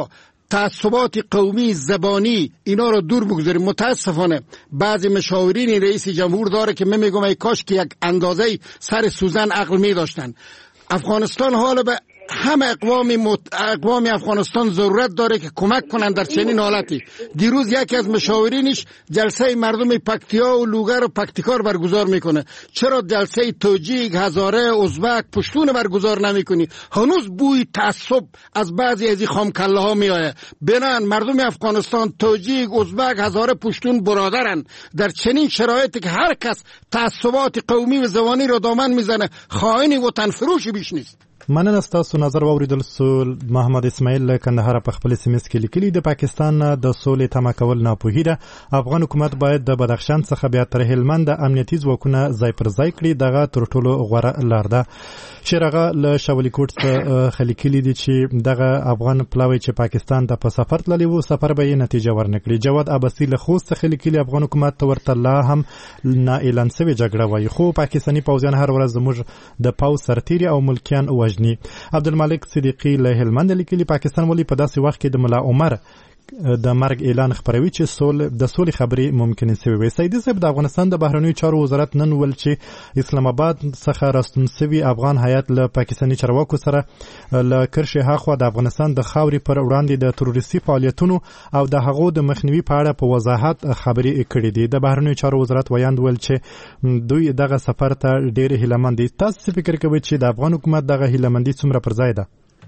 تعصبات قومی زبانی اینا رو دور بگذاریم. متاسفانه بعضی مشاورین رئیس جمهور داره که من میگم ای کاش که یک اندازه سر سوزن عقل می داشتن. افغانستان حالا به همه اقوام افغانستان ضرورت داره که کمک کنند در چنین حالتی. دیروز یکی از مشاورینش جلسه مردم پکتیا و لوگر و پکتیکار برگزار میکنه. چرا جلسه توجیگ، هزاره، ازبک، پشتون برگزار نمیکنی؟ هنوز بوی تعصب از بعضی از این خامکله ها میآید. بنان مردم افغانستان توجیگ، ازبک، هزاره، پشتون برادرن. در چنین شرایطی که هر کس تعصبات قومی و زبانی را دامن میزنه، خائن وطن فروشی بیش نیست. مننه ستاسو نظر واوریدل سو. محمد اسماعیل کندهار په خپل سیمه کې لیکلي د پاکستان د سولې تمه کول ناپوهي ده. افغان حکومت باید د بدخشان څخه بیا تر هلمند د امنیتي ځواکونه ځای پر ځای کړي. دغه تر ټولو غوره لار ده. شیرغه له شاولی کوټ څخه خلیکلي دي چې دغه افغان پلاوی چې پاکستان ته په سفر تللی وو سفر به یې نتیجه ورنکړي. جواد عباسی له خوست څخه لیکلي افغان حکومت ورته لا هم نه اعلان شوی جګړه وایي، خو پاکستانی پوځیان هر ورځ زموږ د پاوځ سرتیري او ملکیان وژني. عبدالمالک صدیقی له هلمند لیکلي پاکستان ولی په داسې وخت کې د ملا عمر د مرګ اعلان خبروي چې د سولې خبرې ممکن شوي وي. سیدي صاحب، د افغانستان د بهرنیو چارو وزارت نن ول چې اسلام آباد څخه راستون شوي افغان هیات له پاکستاني چارواکو سره له کرښې هاخوا د افغانستان د خاورې پر وړاندې د تروریستي فعالیتونو او د هغو د مخنیوي په اړه په وضاحت خبرې کړې دي. د بهرنیو چارو وزارت ویاند ول چې دوی دغه سفر ته ډېر هیلهمند دي. تاسو فکر کوئ چې د افغان حکومت دغه هیلهمندي څومره پر ځای ده؟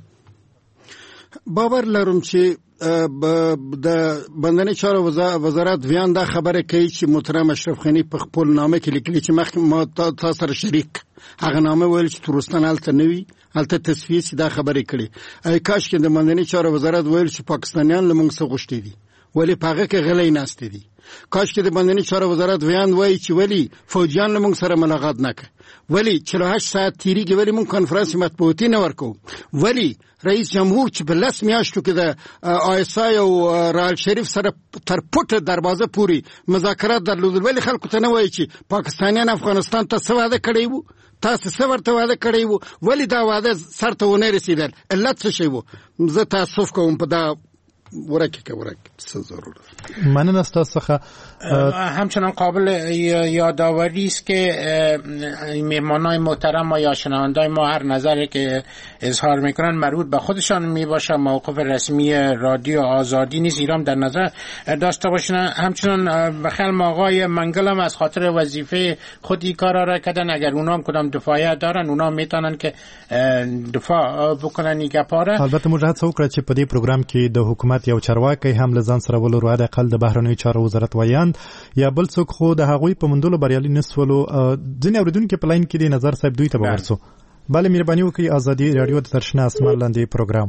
باور لرم چې د بندنی چارو وزارت ویان دا خبره کوي چې محترم اشرف غنی په خپل نامه کې لیکلي چې مخکې ما تاسو سره شریک هغه نامه ویل چې تورستان هلته نه وي، هلته تصفیه دا خبره کړي. ای کاش کې د بندنی چارو وزارت ویل چې پاکستانیان له موږ څخه غوښتي دي ولی په هغه کې غلی ناست دي. کاش کې د بندنی چارو وزارت ویان وایي چې ولی فوجیان له موږ سره ملاقات نه کوي، ولی 48 ساعت تیریږي، ولی موږ کنفرانس مطبوعاتي نه ورکو، ولی رئیس جمهور چې په لس میاشتو کې د آیسای او رال شریف سره تر پټه دروازه پوري مذاکرات درلودل، ولی خلکو ته نه وایي چې پاکستانیان افغانستان ته څه وعده کړی وو، تاسو څه ورته وعده کړی وو، ولی دا وعده سر ته ونه رسیدل، علت څه شی وو؟ زه تاسف کوم په دا ورکی څه ضرورت. مننه ستاسو څخه. همچنان قابل یادآوری است که مهمانان محترم یا شنوندای ما هر نظری که اظهار میکنن مربوط به خودشان میباشه، موقف رسمی رادیو آزادی نیست. ایران در نظر داشته باشن. همچنان بخلم آقای منگلم از خاطر وظیفه خودی کار را کردن، اگر اونام کدام دفاعیت دارن اونام میتونن که دفاع بکنن این گپاره. البته موږ هڅه وکړه چې په دې پروګرام کې د حکومت یو چارواکي هم له ځان سره ولرو، د اقل د بهرنیو چارو وزارت ویاند یا بل څوک، خو د هغوی په موندلو بریالي نسولو. ځینې اوریدونکو په لاین کې د نظر صاحب دوی ته به ورسو. بله مهرباني وکړئ. ازادي رادیو د ترشنه اسمان لاندې پروګرام.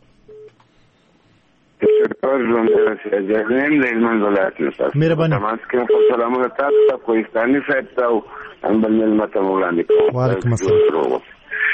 مهرباني. سلامونه تاسو ته، کوهستاني صاحب ته او بل ملت وړاندې کوم. وعلیکم السلام.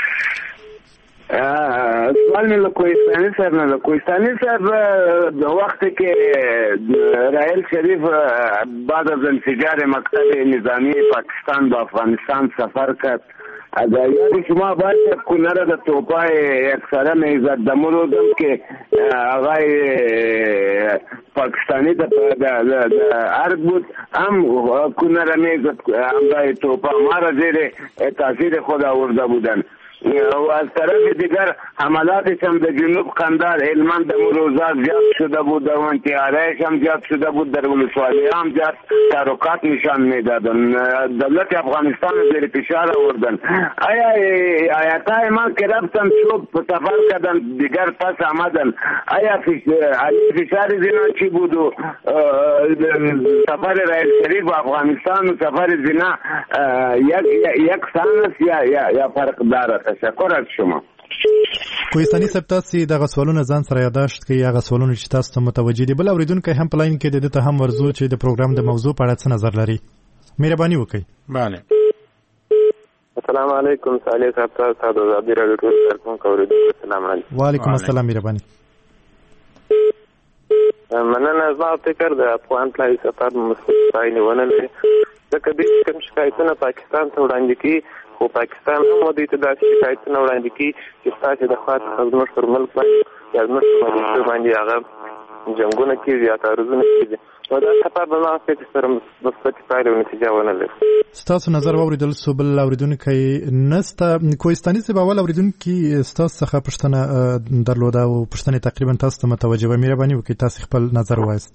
سوال مې له کوهستاني صاحب نه. له کوهستاني صاحب د وخت کې رائل شریف بعد از انفجار مکتب نظامی پاکستان به افغانستان سفر کرد. یعنی شما باید کنره د توپای اکثره عزت دمرودم که آقای پاکستانی د ارگ بود، هم کنره میزد هم توپا ما را زیر تاثیر خود آورده بودن. و از طرف دیگر حملاتش هم در جنوب قندار هلمند مروزات زیاد شده بود و انتحارایش هم زیاد شده بود، در ولسوالی هم زیاد تحرکات نشان میدادن. دولت افغانستان زیر فشار آوردن. آیا آیاتای ما که رفتن صبح سفر کردن دیگر پس آمدن، آیا فشار زینا چی بود و سفر رئیس شریف و افغانستان و سفر زینا یک سان است یا فرق دارد؟ تشکر از شما. کوهستاني صاحب، تاسو دغه سوالونه ځان سره یاداشت کړئ، هغه سوالونه چې تاسو ته متوجه دي. بل اوریدونکو هم په لاین کې د دې ته هم ورزو چې د پروګرام د موضوع په اړه څه نظر لري. مهرباني وکړئ. بله. السلام علیکم. صالح صاحب تاسو د ازادي رادیو ټول کارکونکو اوریدونکو السلام علیکم. وعلیکم السلام. مهرباني. مننه. زما فکر د افغان پلای سفر مستقیم ونه لري، ځکه دوی کوم شکایتونه پاکستان ته وړاندې کوي، خو پاکستان هم دوی ته داسې شکایتونه وړاندې کوي چې ستاسې د خوا څخه زموږ پر ملک باندې یا زموږ په باندې هغه جنګونه کېږي یا تعرضونه کېږي نو دا سفر به ما فکر سره مثبتې پایلې او نتیجه ونه لري. ستاسو نظر واوریدل سو بل اوریدونکی نسته کوهستاني صاحب اول اوریدونکي ستاسو څخه پوښتنه درلوده او پوښتنې تقریبا تاسو ته متوجه و. مهرباني وکړئ تاسو خپل نظر وایست.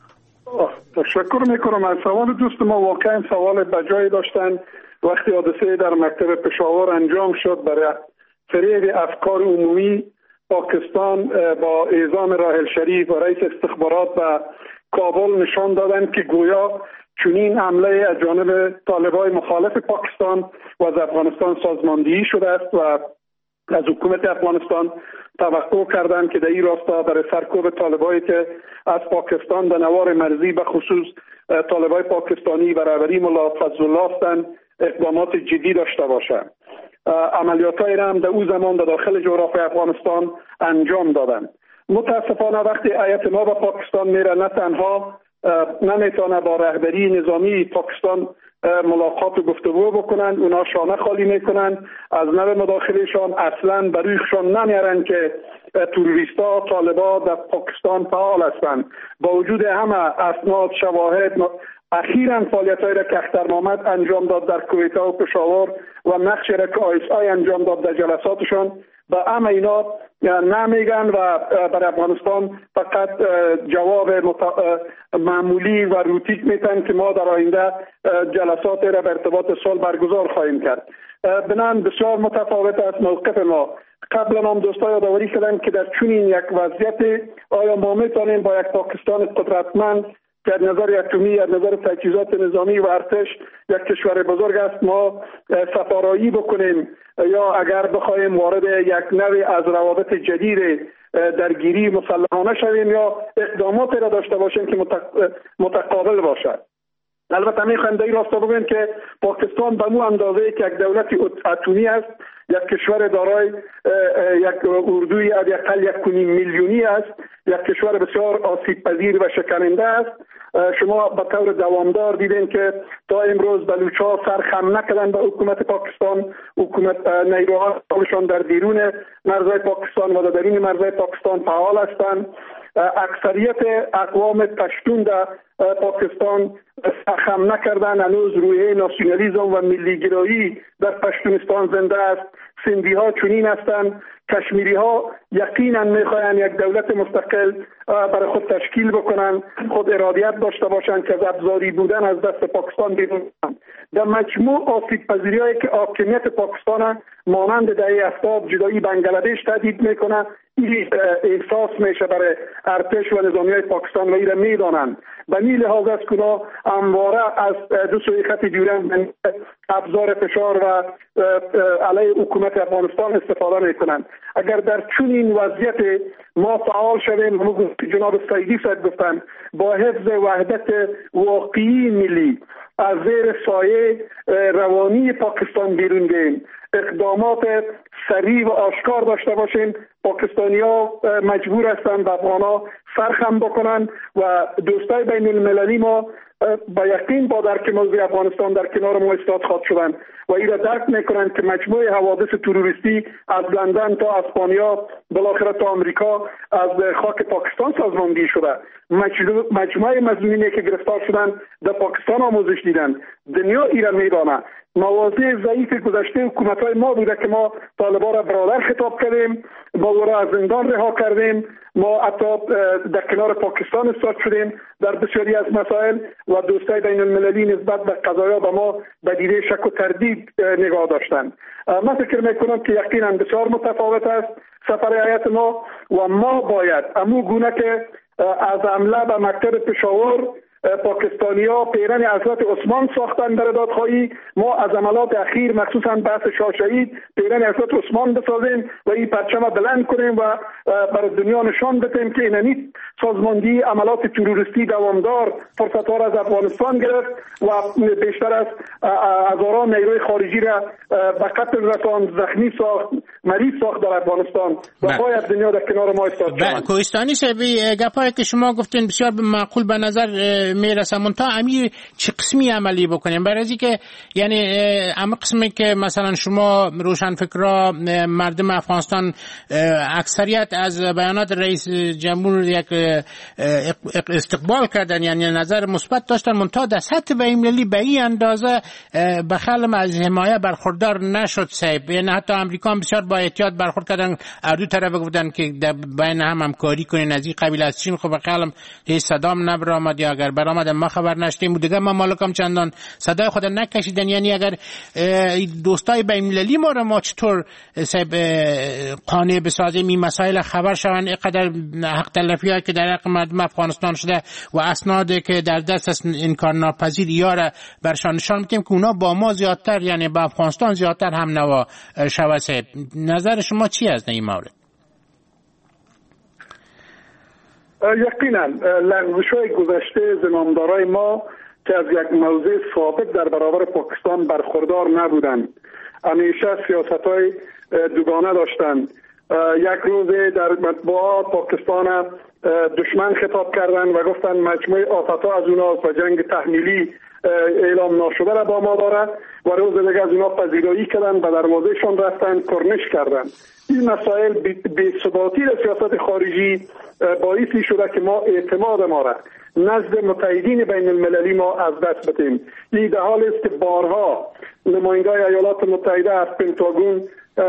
تشکر میکنم از سوال دوست ما. واقعا سوال بجایی داشتن. وقتی حادثه در مکتب پشاور انجام شد برای فریب افکار عمومی پاکستان با اعزام راحل شریف و رئیس استخبارات و کابل نشان دادند که گویا چنین حمله از جانب طالبای مخالف پاکستان و از افغانستان سازماندهی شده است و از حکومت افغانستان توقع کردند که در این راستا برای سرکوب طالبایی که از پاکستان در نوار مرزی به خصوص طالبای پاکستانی و رهبری ملا فضلالله هستند اقدامات جدی داشته باشند. عملیات‌هایی را هم در او زمان در داخل جغرافیای افغانستان انجام دادند. متاسفانه وقتی هیئت ما به پاکستان میره نه تنها نمیتونه با رهبری نظامی پاکستان ملاقات و گفتگو بکنن، اونا شانه خالی میکنن از نوع مداخلهشان، اصلا برویشان نمیارن که توریستا طالبا در پاکستان فعال هستند. با وجود همه اسناد شواهد اخیراً فعالیت‌هایی را که اختر محمد انجام داد در کویت و پشاور و نقشی را که آی‌اس‌آی انجام داد در جلساتشان به همه اینا نمیگن و برای افغانستان فقط جواب معمولی و روتیک میتن که ما در آینده جلسات را به ارتباط صلح برگزار خواهیم کرد. بنابراین بسیار متفاوت است موقف ما. قبلا هم دوستا یادآوری کردن که در چنین یک وضعیت آیا ما میتونیم با یک پاکستان قدرتمند که از نظر اتمی، از نظر تجهیزات نظامی و ارتش یک کشور بزرگ است ما سفارایی بکنیم یا اگر بخوایم وارد یک نوع از روابط جدید درگیری مسلحانه شویم یا اقداماتی را داشته باشیم که متقابل باشد. البته میخوایم در این راستا بگویم که پاکستان به مو اندازه که یک دولت اتمی است، یک کشور دارای یک اردوی از اقل 1.5 میلیونی است، یک کشور بسیار آسیب پذیر و شکننده است. شما به طور دوامدار دیدین که تا امروز بلوچ‌ها سر خم نکردن به حکومت پاکستان. حکومت نیروهاشون در بیرون مرزهای پاکستان و در درون مرزهای پاکستان فعال هستند. اکثریت اقوام پشتون در پاکستان سرخم نکردن. هنوز روحیه ناسیونالیسم و ملیگرایی در پشتونستان زنده است. سندی ها چنین هستند. کشمیری ها یقینا میخواین یک دولت مستقل برای خود تشکیل بکنن، خود ارادیت داشته باشند که از ابزاری بودن از دست پاکستان بیرون. در مجموع آسیب پذیری‌هایی که حاکمیت پاکستان مانند دهه 70 جدایی بنگلادش تهدید میکنه، این احساس میشه برای ارتش و نظامیای پاکستان و ایره میدانند. به این لحاظ است که اونا همواره از دو سوی خط جویان ابزار فشار و علیه حکومت افغانستان استفاده میکنند. اگر در چنین وضعیت ما فعال شویم، جناب سیدی صاحب گفتن، با حفظ وحدت واقعی ملی از زیر سایه روانی پاکستان بیرون بیاییم، اقدامات سریع و آشکار داشته باشیم، پاکستانی‌ها مجبور هستند به افغان‌ها سرخم بکنن و دوستای بین المللی ما با یقین با درک موضوع افغانستان در کنار ما ایستاد خواهد شدند و این را درک میکنند که مجموعه حوادث تروریستی از لندن تا اسپانیا بالاخره تا آمریکا از خاک پاکستان سازماندهی شده. مجموعه مظلومینی که گرفتار شدند در پاکستان آموزش دیدند. دنیا این را میداند. مواضع ضعیف گذشته حکومت‌های ما بوده که ما طالبا را برادر خطاب کردیم، با او را از زندان رها کردیم، ما حتی در کنار پاکستان ایستاد شدیم در بسیاری از مسائل و دوستای بین المللی نسبت به قضایا به ما به دیده شک و تردید نگاه داشتند. من فکر میکنم که یقینا بسیار متفاوت است سفر هیئت ما و ما باید امو گونه که از حمله به مکتب پشاور پاکستانی‌ها پیرن حضرت عثمان ساختن در دادخواهی، ما از عملات اخیر مخصوصا بحث شاه شهید پیرن حضرت عثمان بسازیم و این پرچم بلند کنیم و برای دنیا نشان بدیم که ایننی سازماندهی عملات تروریستی دوامدار فرصت‌ها را از افغانستان گرفت و بیشتر از هزاران نیروی خارجی را به قتل رساند، زخمی ساخت، مریض ساخت در افغانستان و باید دنیا در کنار ما ایستاد شود. کوهستانی صاحب گپایی که شما گفتین بسیار معقول به نظر میرسه، منتها امیر چه قسمی عملی بکنیم؟ برای اینکه یعنی اما قسمی که مثلا شما روشنفکرا مردم افغانستان اکثریت از بیانات رئیس جمهور یک استقبال کردن، یعنی نظر مثبت داشتن، منتها در سطح بین‌المللی به این اندازه بخلم از حمایه برخوردار نشد صاحب. یعنی حتی امریکا هم بسیار با احتیاط برخورد کردن، دو طرف گفتن که بین هم همکاری کنین. از این قبیل از چین خب بخلم هیچ صدام نبرآمد، یا اگر برآمد ما خبر نشدیم، دیگه ممالکم چندان صدای خود نکشیدن. یعنی اگر دوستای بین‌المللی ما چطور صاحب قانع بسازیم این مسائل خبر شوند، اینقدر حق تلفی‌هایی که در حق مردم افغانستان شده و اسنادی که در دست است انکار ناپذیر یاره برشان نشان میدیم که اونا با ما زیادتر، یعنی با افغانستان زیادتر هم نوا شود. نظر شما چی است در این مورد؟ یقینا لغزش‌های گذشته زمامدارای ما که از یک موضع ثابت در برابر پاکستان برخوردار نبودند، همیشه سیاست‌های دوگانه داشتند. یک روز در مطبوعات پاکستان دشمن خطاب کردند و گفتند مجموعه آفت‌ها از اوناست و جنگ تحمیلی اعلام ناشده را با ما دارد، و روز دیگه از اونا پذیرایی کردن و دروازهشان رفتن کرنش کردن. این مسائل بی‌ثباتی سیاست خارجی باعثی شده که ما اعتماد ما را نزد متحدین بین المللی ما از دست بدیم. این در حال است که بارها نمایندگان ایالات متحده از پنتاگون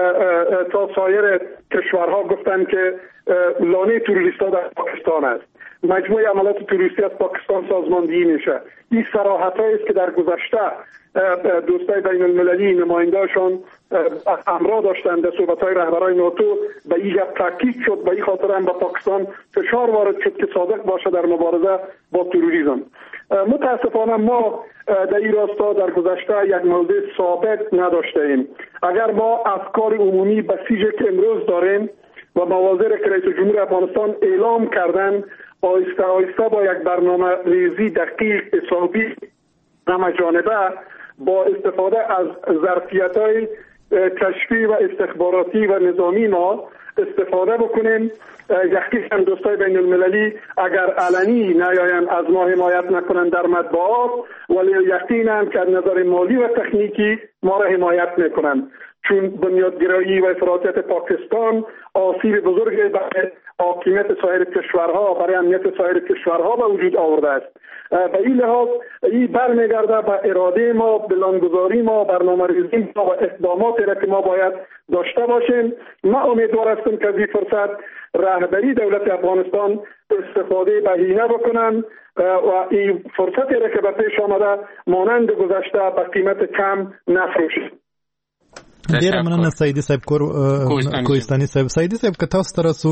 تا سایر کشورها گفتند که لانه تروریست‌ها در پاکستان است، مجموعه عملیات تروریستی از پاکستان سازماندهی میشه. این صراحت‌هایی است که در گذشته دوستای بین المللی نماینده‌شان امرا داشتند در صحبت‌های رهبران ناتو به این تاکید شد، به این خاطر هم به پاکستان فشار وارد شد که صادق باشه در مبارزه با تروریسم. متاسفانه ما در این راستا در گذشته یک موضع ثابت نداشته ایم. اگر ما افکار عمومی بسیجی که امروز داریم و مواضعی که رئیس جمهور افغانستان اعلام کردن آهسته آهسته با یک برنامه ریزی دقیق حسابی همه‌جانبه با استفاده از ظرفیت‌های کشفی و استخباراتی و نظامی ما استفاده بکنیم. یقینا دوستای بین المللی اگر علنی نیاین از ما حمایت نکنن در مطبوعات، ولی یقینا که از نظر مالی و تکنیکی ما را حمایت میکنن، چون بنیادگرایی و افراطیت پاکستان آسیب بزرگی برای حاکمیت سایر کشورها، برای امنیت سایر کشورها به وجود آورده است. به این لحاظ این برمیگرده به اراده ما، بلانگذاری ما، برنامه ریزی ما و اقداماتی را که ما باید داشته باشیم. من امیدوار هستم که از این فرصت رهبری دولت افغانستان استفاده بهینه بکنن و این فرصتی را که به پیش آمده مانند گذشته به قیمت کم نفروشند. ډیر مننه سیدی صاحب کوهستاني صاحب. سیدی صاحب که تاسو ترسو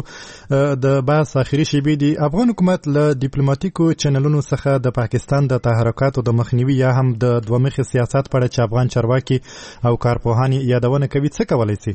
د بحث اخیری شیبې دی افغان حکومت له ډیپلوماټیکو چینلونو څخه د پاکستان د تحرکاتو د مخنیوي یا هم د دومخي سیاست په اړه چې افغان چارواکي او کارپوهان یادونه کوي، څه کولای شي؟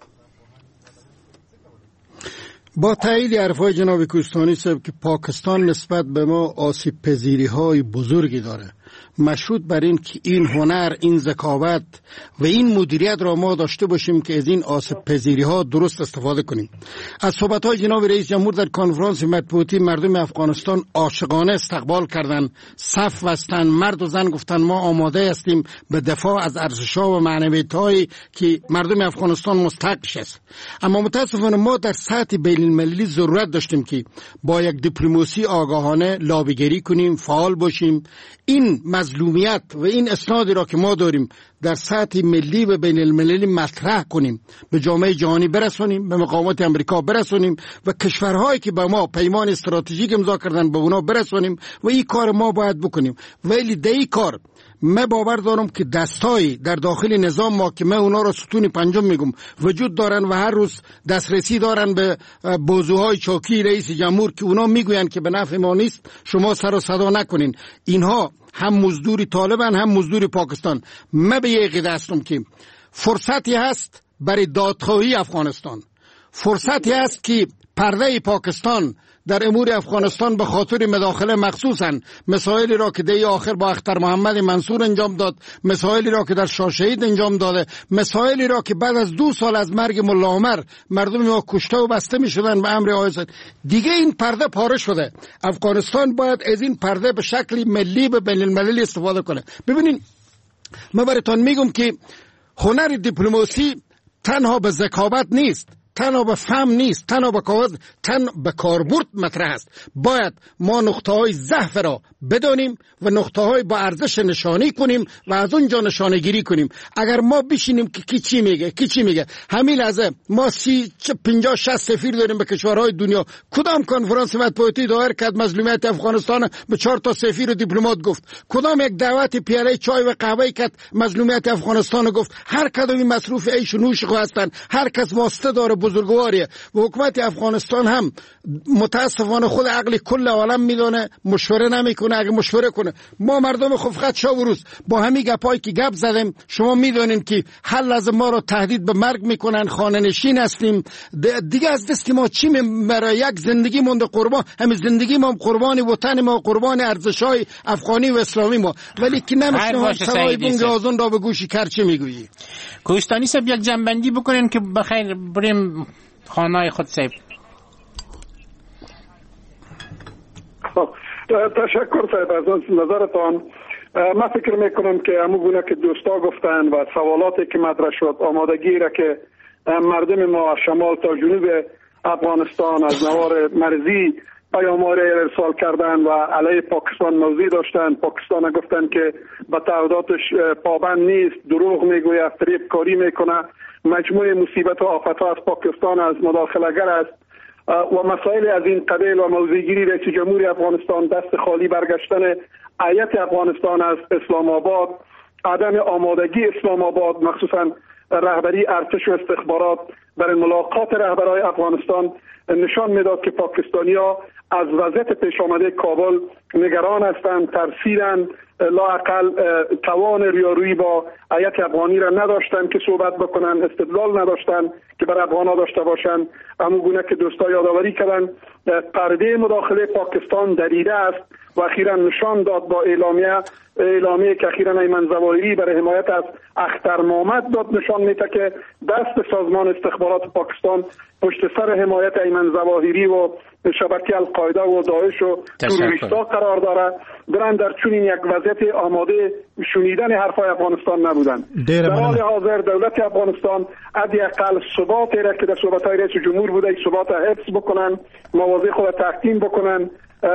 با تایید حرفای جناب کوهستانی صاحب که پاکستان نسبت به ما آسیب پذیری های بزرگی داره، مشروط بر این که این هنر، این ذکاوت و این مدیریت را ما داشته باشیم که از این آسیب پذیری ها درست استفاده کنیم. از صحبت های جناب رئیس جمهور در کنفرانس مطبوعاتی مردم افغانستان عاشقانه استقبال کردند، صف بستند، مرد و زن گفتند ما آماده هستیم به دفاع از ارزش‌ها و معنویت‌هایی که مردم افغانستان مستحقش است. اما متاسفانه ما در سطح بین‌المللی ضرورت داشتیم که با یک دیپلماسی آگاهانه لابیگری کنیم، فعال باشیم. این مظلومیت و این اسنادی را که ما داریم در سطح ملی و بین المللی مطرح کنیم، به جامعه جهانی برسونیم، به مقامات امریکا برسونیم و کشورهایی که با ما پیمان استراتژیک امضا کردن به اونا برسونیم و این کار ما باید بکنیم. ولی در این کار من باور دارم که دستایی در داخل نظام ما که من اونا را ستون پنجم میگم وجود دارن و هر روز دسترسی دارن به بازوهای چاکی رئیس جمهور که اونا میگوین که به نفع ما نیست، شما سر و صدا نکنین. اینها هم مزدوری طالبان هم مزدوری پاکستان. من به یک عقیده هستم که فرصتی هست برای دادخواهی افغانستان، فرصتی هست که پرده پاکستان در امور افغانستان به خاطر مداخله مخصوصا مسائلی را که دی آخر با اختر محمد منصور انجام داد، مسائلی را که در شاه شهید انجام داده، مسائلی را که بعد از 2 سال از مرگ ملا عمر مردم ما کشته و بسته می شدن به امر آیزد. دیگه این پرده پاره شده. افغانستان باید از این پرده به شکل ملی به بین المللی استفاده کنه. ببینین من براتون میگم که هنر دیپلماسی تنها به ذکاوت نیست، تنها به فهم نیست، تنها به کاغذ، به کاربرد مطرح است. باید ما نقطه‌های ضعف را بدانیم و نقطه‌های با ارزش نشانی کنیم و از اونجا نشانه گیری کنیم. اگر ما بشینیم که کی چی میگه همین لحظه ما 50-60 سفیر داریم به کشورهای دنیا، کدام کنفرانس مطبوعاتی دایر کرد مظلومیت افغانستان به 4 تا سفیر و دیپلمات گفت؟ کدام یک دعوت پیاله چای و قهوه کرد مظلومیت افغانستان گفت؟ هر کدومی مصروف عیش و نوش خو هستن، هر کس واسطه داره بزرگواریه و حکومت افغانستان هم متاسفانه خود عقل کل عالم میدونه، مشوره نمیکنه. اگه مشوره کنه ما مردم خفقت شب و روز با همین گپایی که گپ زدیم شما میدونین که هر لحظه ما رو تهدید به مرگ میکنن، خانه نشین هستیم، دیگه از دست ما چی برای یک زندگی مونده قربان، همین زندگی ما قربان وطن ما، قربان ارزش‌های افغانی و اسلامی ما، ولی که نمیشه سوای بونگ آزون را به گوشی کرچی میگویی. کوهستانی صاحب یک جنبندی بکنین که بخیر بریم خانه‌های خود صاحب. تشکر صاحب از نظرتان. من فکر میکنم که همون گونه که دوستا گفتن و سوالاتی که مطرح شد، آمادگی را که مردم ما از شمال تا جنوب افغانستان از نوار مرزی پیام‌ها را ارسال کردن و علیه پاکستان موضوع داشتن. پاکستان گفتن که به تعهداتش پابند نیست، دروغ میگوید، فریب کاری میکنه، مجموعه مصیبت و آفت‌ها از پاکستان از مداخله‌گر است و مسائل از این قبیل و موضوعگیری رئیس جمهوری افغانستان، دست خالی برگشتن هیئت افغانستان از اسلام آباد، عدم آمادگی اسلام آباد مخصوصا رهبری ارتش و استخبارات برای ملاقات رهبرای افغانستان نشان میداد که پاکستانی‌ها از وضعیت پیش آمده کابل نگران هستند، ترسیدند، لااقل توان ریارویی با هیئت افغانی را نداشتند که صحبت بکنن، استدلال نداشتند که بر افغان‌ها داشته باشند. همونگونه که دوستا یادآوری کردن پرده مداخله پاکستان دریده است و اخیرا نشان داد با اعلامیه که اخیرا ایمن ظواهری برای حمایت از اختر محمد داد، نشان میده که دست سازمان استخبارات پاکستان پشت سر حمایت ایمن ظواهری و شبکه القاعده و داعش و تروریستا قرار داره. برند در چنین یک وضعیت آماده شنیدن حرفای افغانستان نبودن. در حال حاضر دولت افغانستان حداقل ثباتی را که در صحبت‌های رئیس جمهور بوده این ثبات حفظ بکنن، مواضع خود تحکیم بکنن،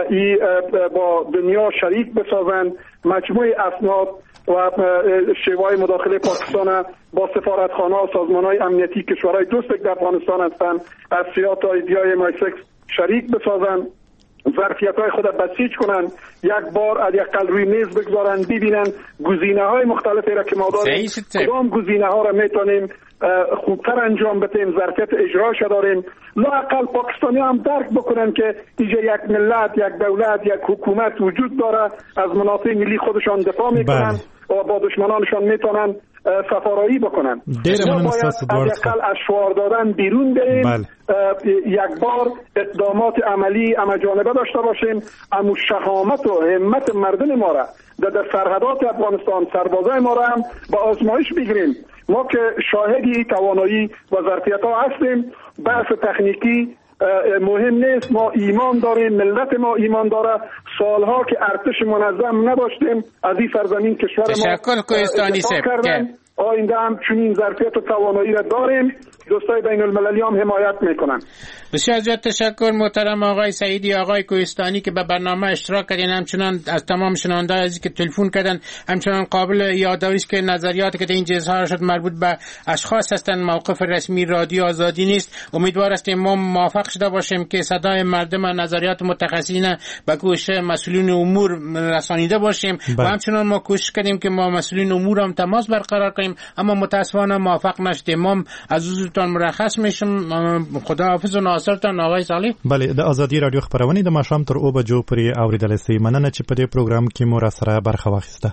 با دنیا شریک بسازن، مجموعه اسناد و شیوه مداخله پاکستان با سفارتخانه و سازمان‌های امنیتی کشورهای دوست در افغانستان هستند از سیات و ایدیای مایسکس شریک بسازن، ظرفیت‌های خود بسیج کنن، یک بار حداقل روی میز بگذارن، ببینن گزینه‌های مختلفی را که ما داریم کدام گزینه‌ها را میتونیم خوبتر انجام بدیم، ظرفیت اجراش داریم. لااقل پاکستانی هم درک بکنن که اینجا یک ملت، یک دولت، یک حکومت وجود داره، از منافع ملی خودشان دفاع میکنن و با دشمنانشان میتونن سفارایی بکنن. ما باید حداقل از شعار دادن بیرون بریم، یک بار اقدامات عملی همه‌جانبه داشته باشیم، امو شهامت و همت مردم ما را در سرحدات افغانستان، سربازای ما را هم با آزمایش بگیریم. ما که شاهدی توانایی و ظرفیت‌ها هستیم، بحث تکنیکی مهم نیست، ما ایمان داریم، ملت ما ایمان داره. سالها که ارتش منظم نداشتیم از این سرزمین کشور ما تشکر کوهستانی صاحب. آینده هم چنین ظرفیت و توانایی را داریم، دوستای بین المللی هم حمایت میکنن. بسیار زیاد تشکر محترم آقای سعیدی، آقای کوهستانی که به برنامه اشتراک کردین، همچنان از تمام شنوندگان عزیزی که تلفن کردن. همچنان قابل یادآوری است که نظریاتی که در اینجا اظهار شد مربوط به اشخاص هستند، موقف رسمی رادیو آزادی نیست. امیدوار هستیم ما موافق شده باشیم که صدای مردم و نظریات متخصصین به گوش مسئولین امور رسانیده باشیم و همچنان ما کوشش کردیم که ما مسئولین امور هم تماس برقرار کنیم، اما متاسفانه موافق نشدیم. ما از حضورتان مرخص میشم. خداحافظ و ناصرتان آقای صالح. بله، د ازادي رادیو خبرونه د ماښام تر 2 بجو پورې اوریدل شي. مننه چې په دې پروګرام کې مو را سره برخه واخیسته.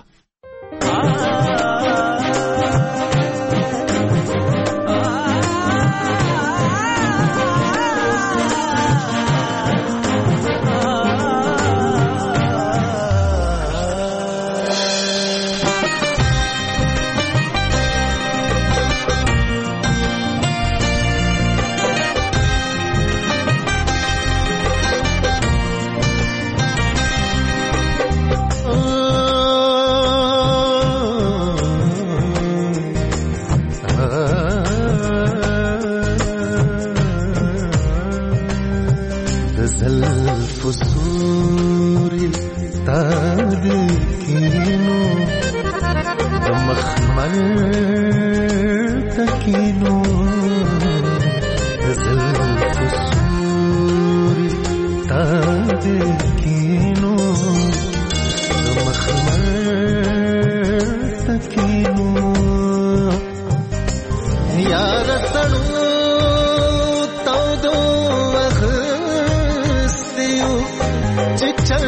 मखमल तकीनो ज़ुल्फ़ सूरी तादकीनो मखमल तकीनो यार सणो तौदो अखस्तियो चिचर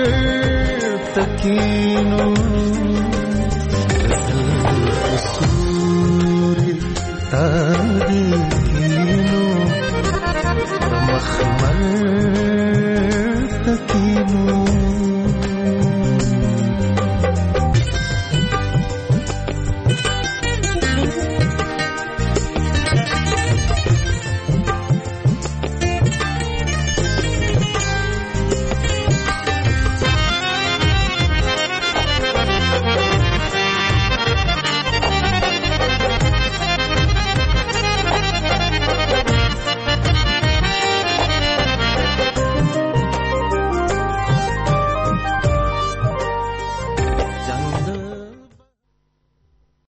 तकीनो ज़ुल्फ़ सूरी तादकीनो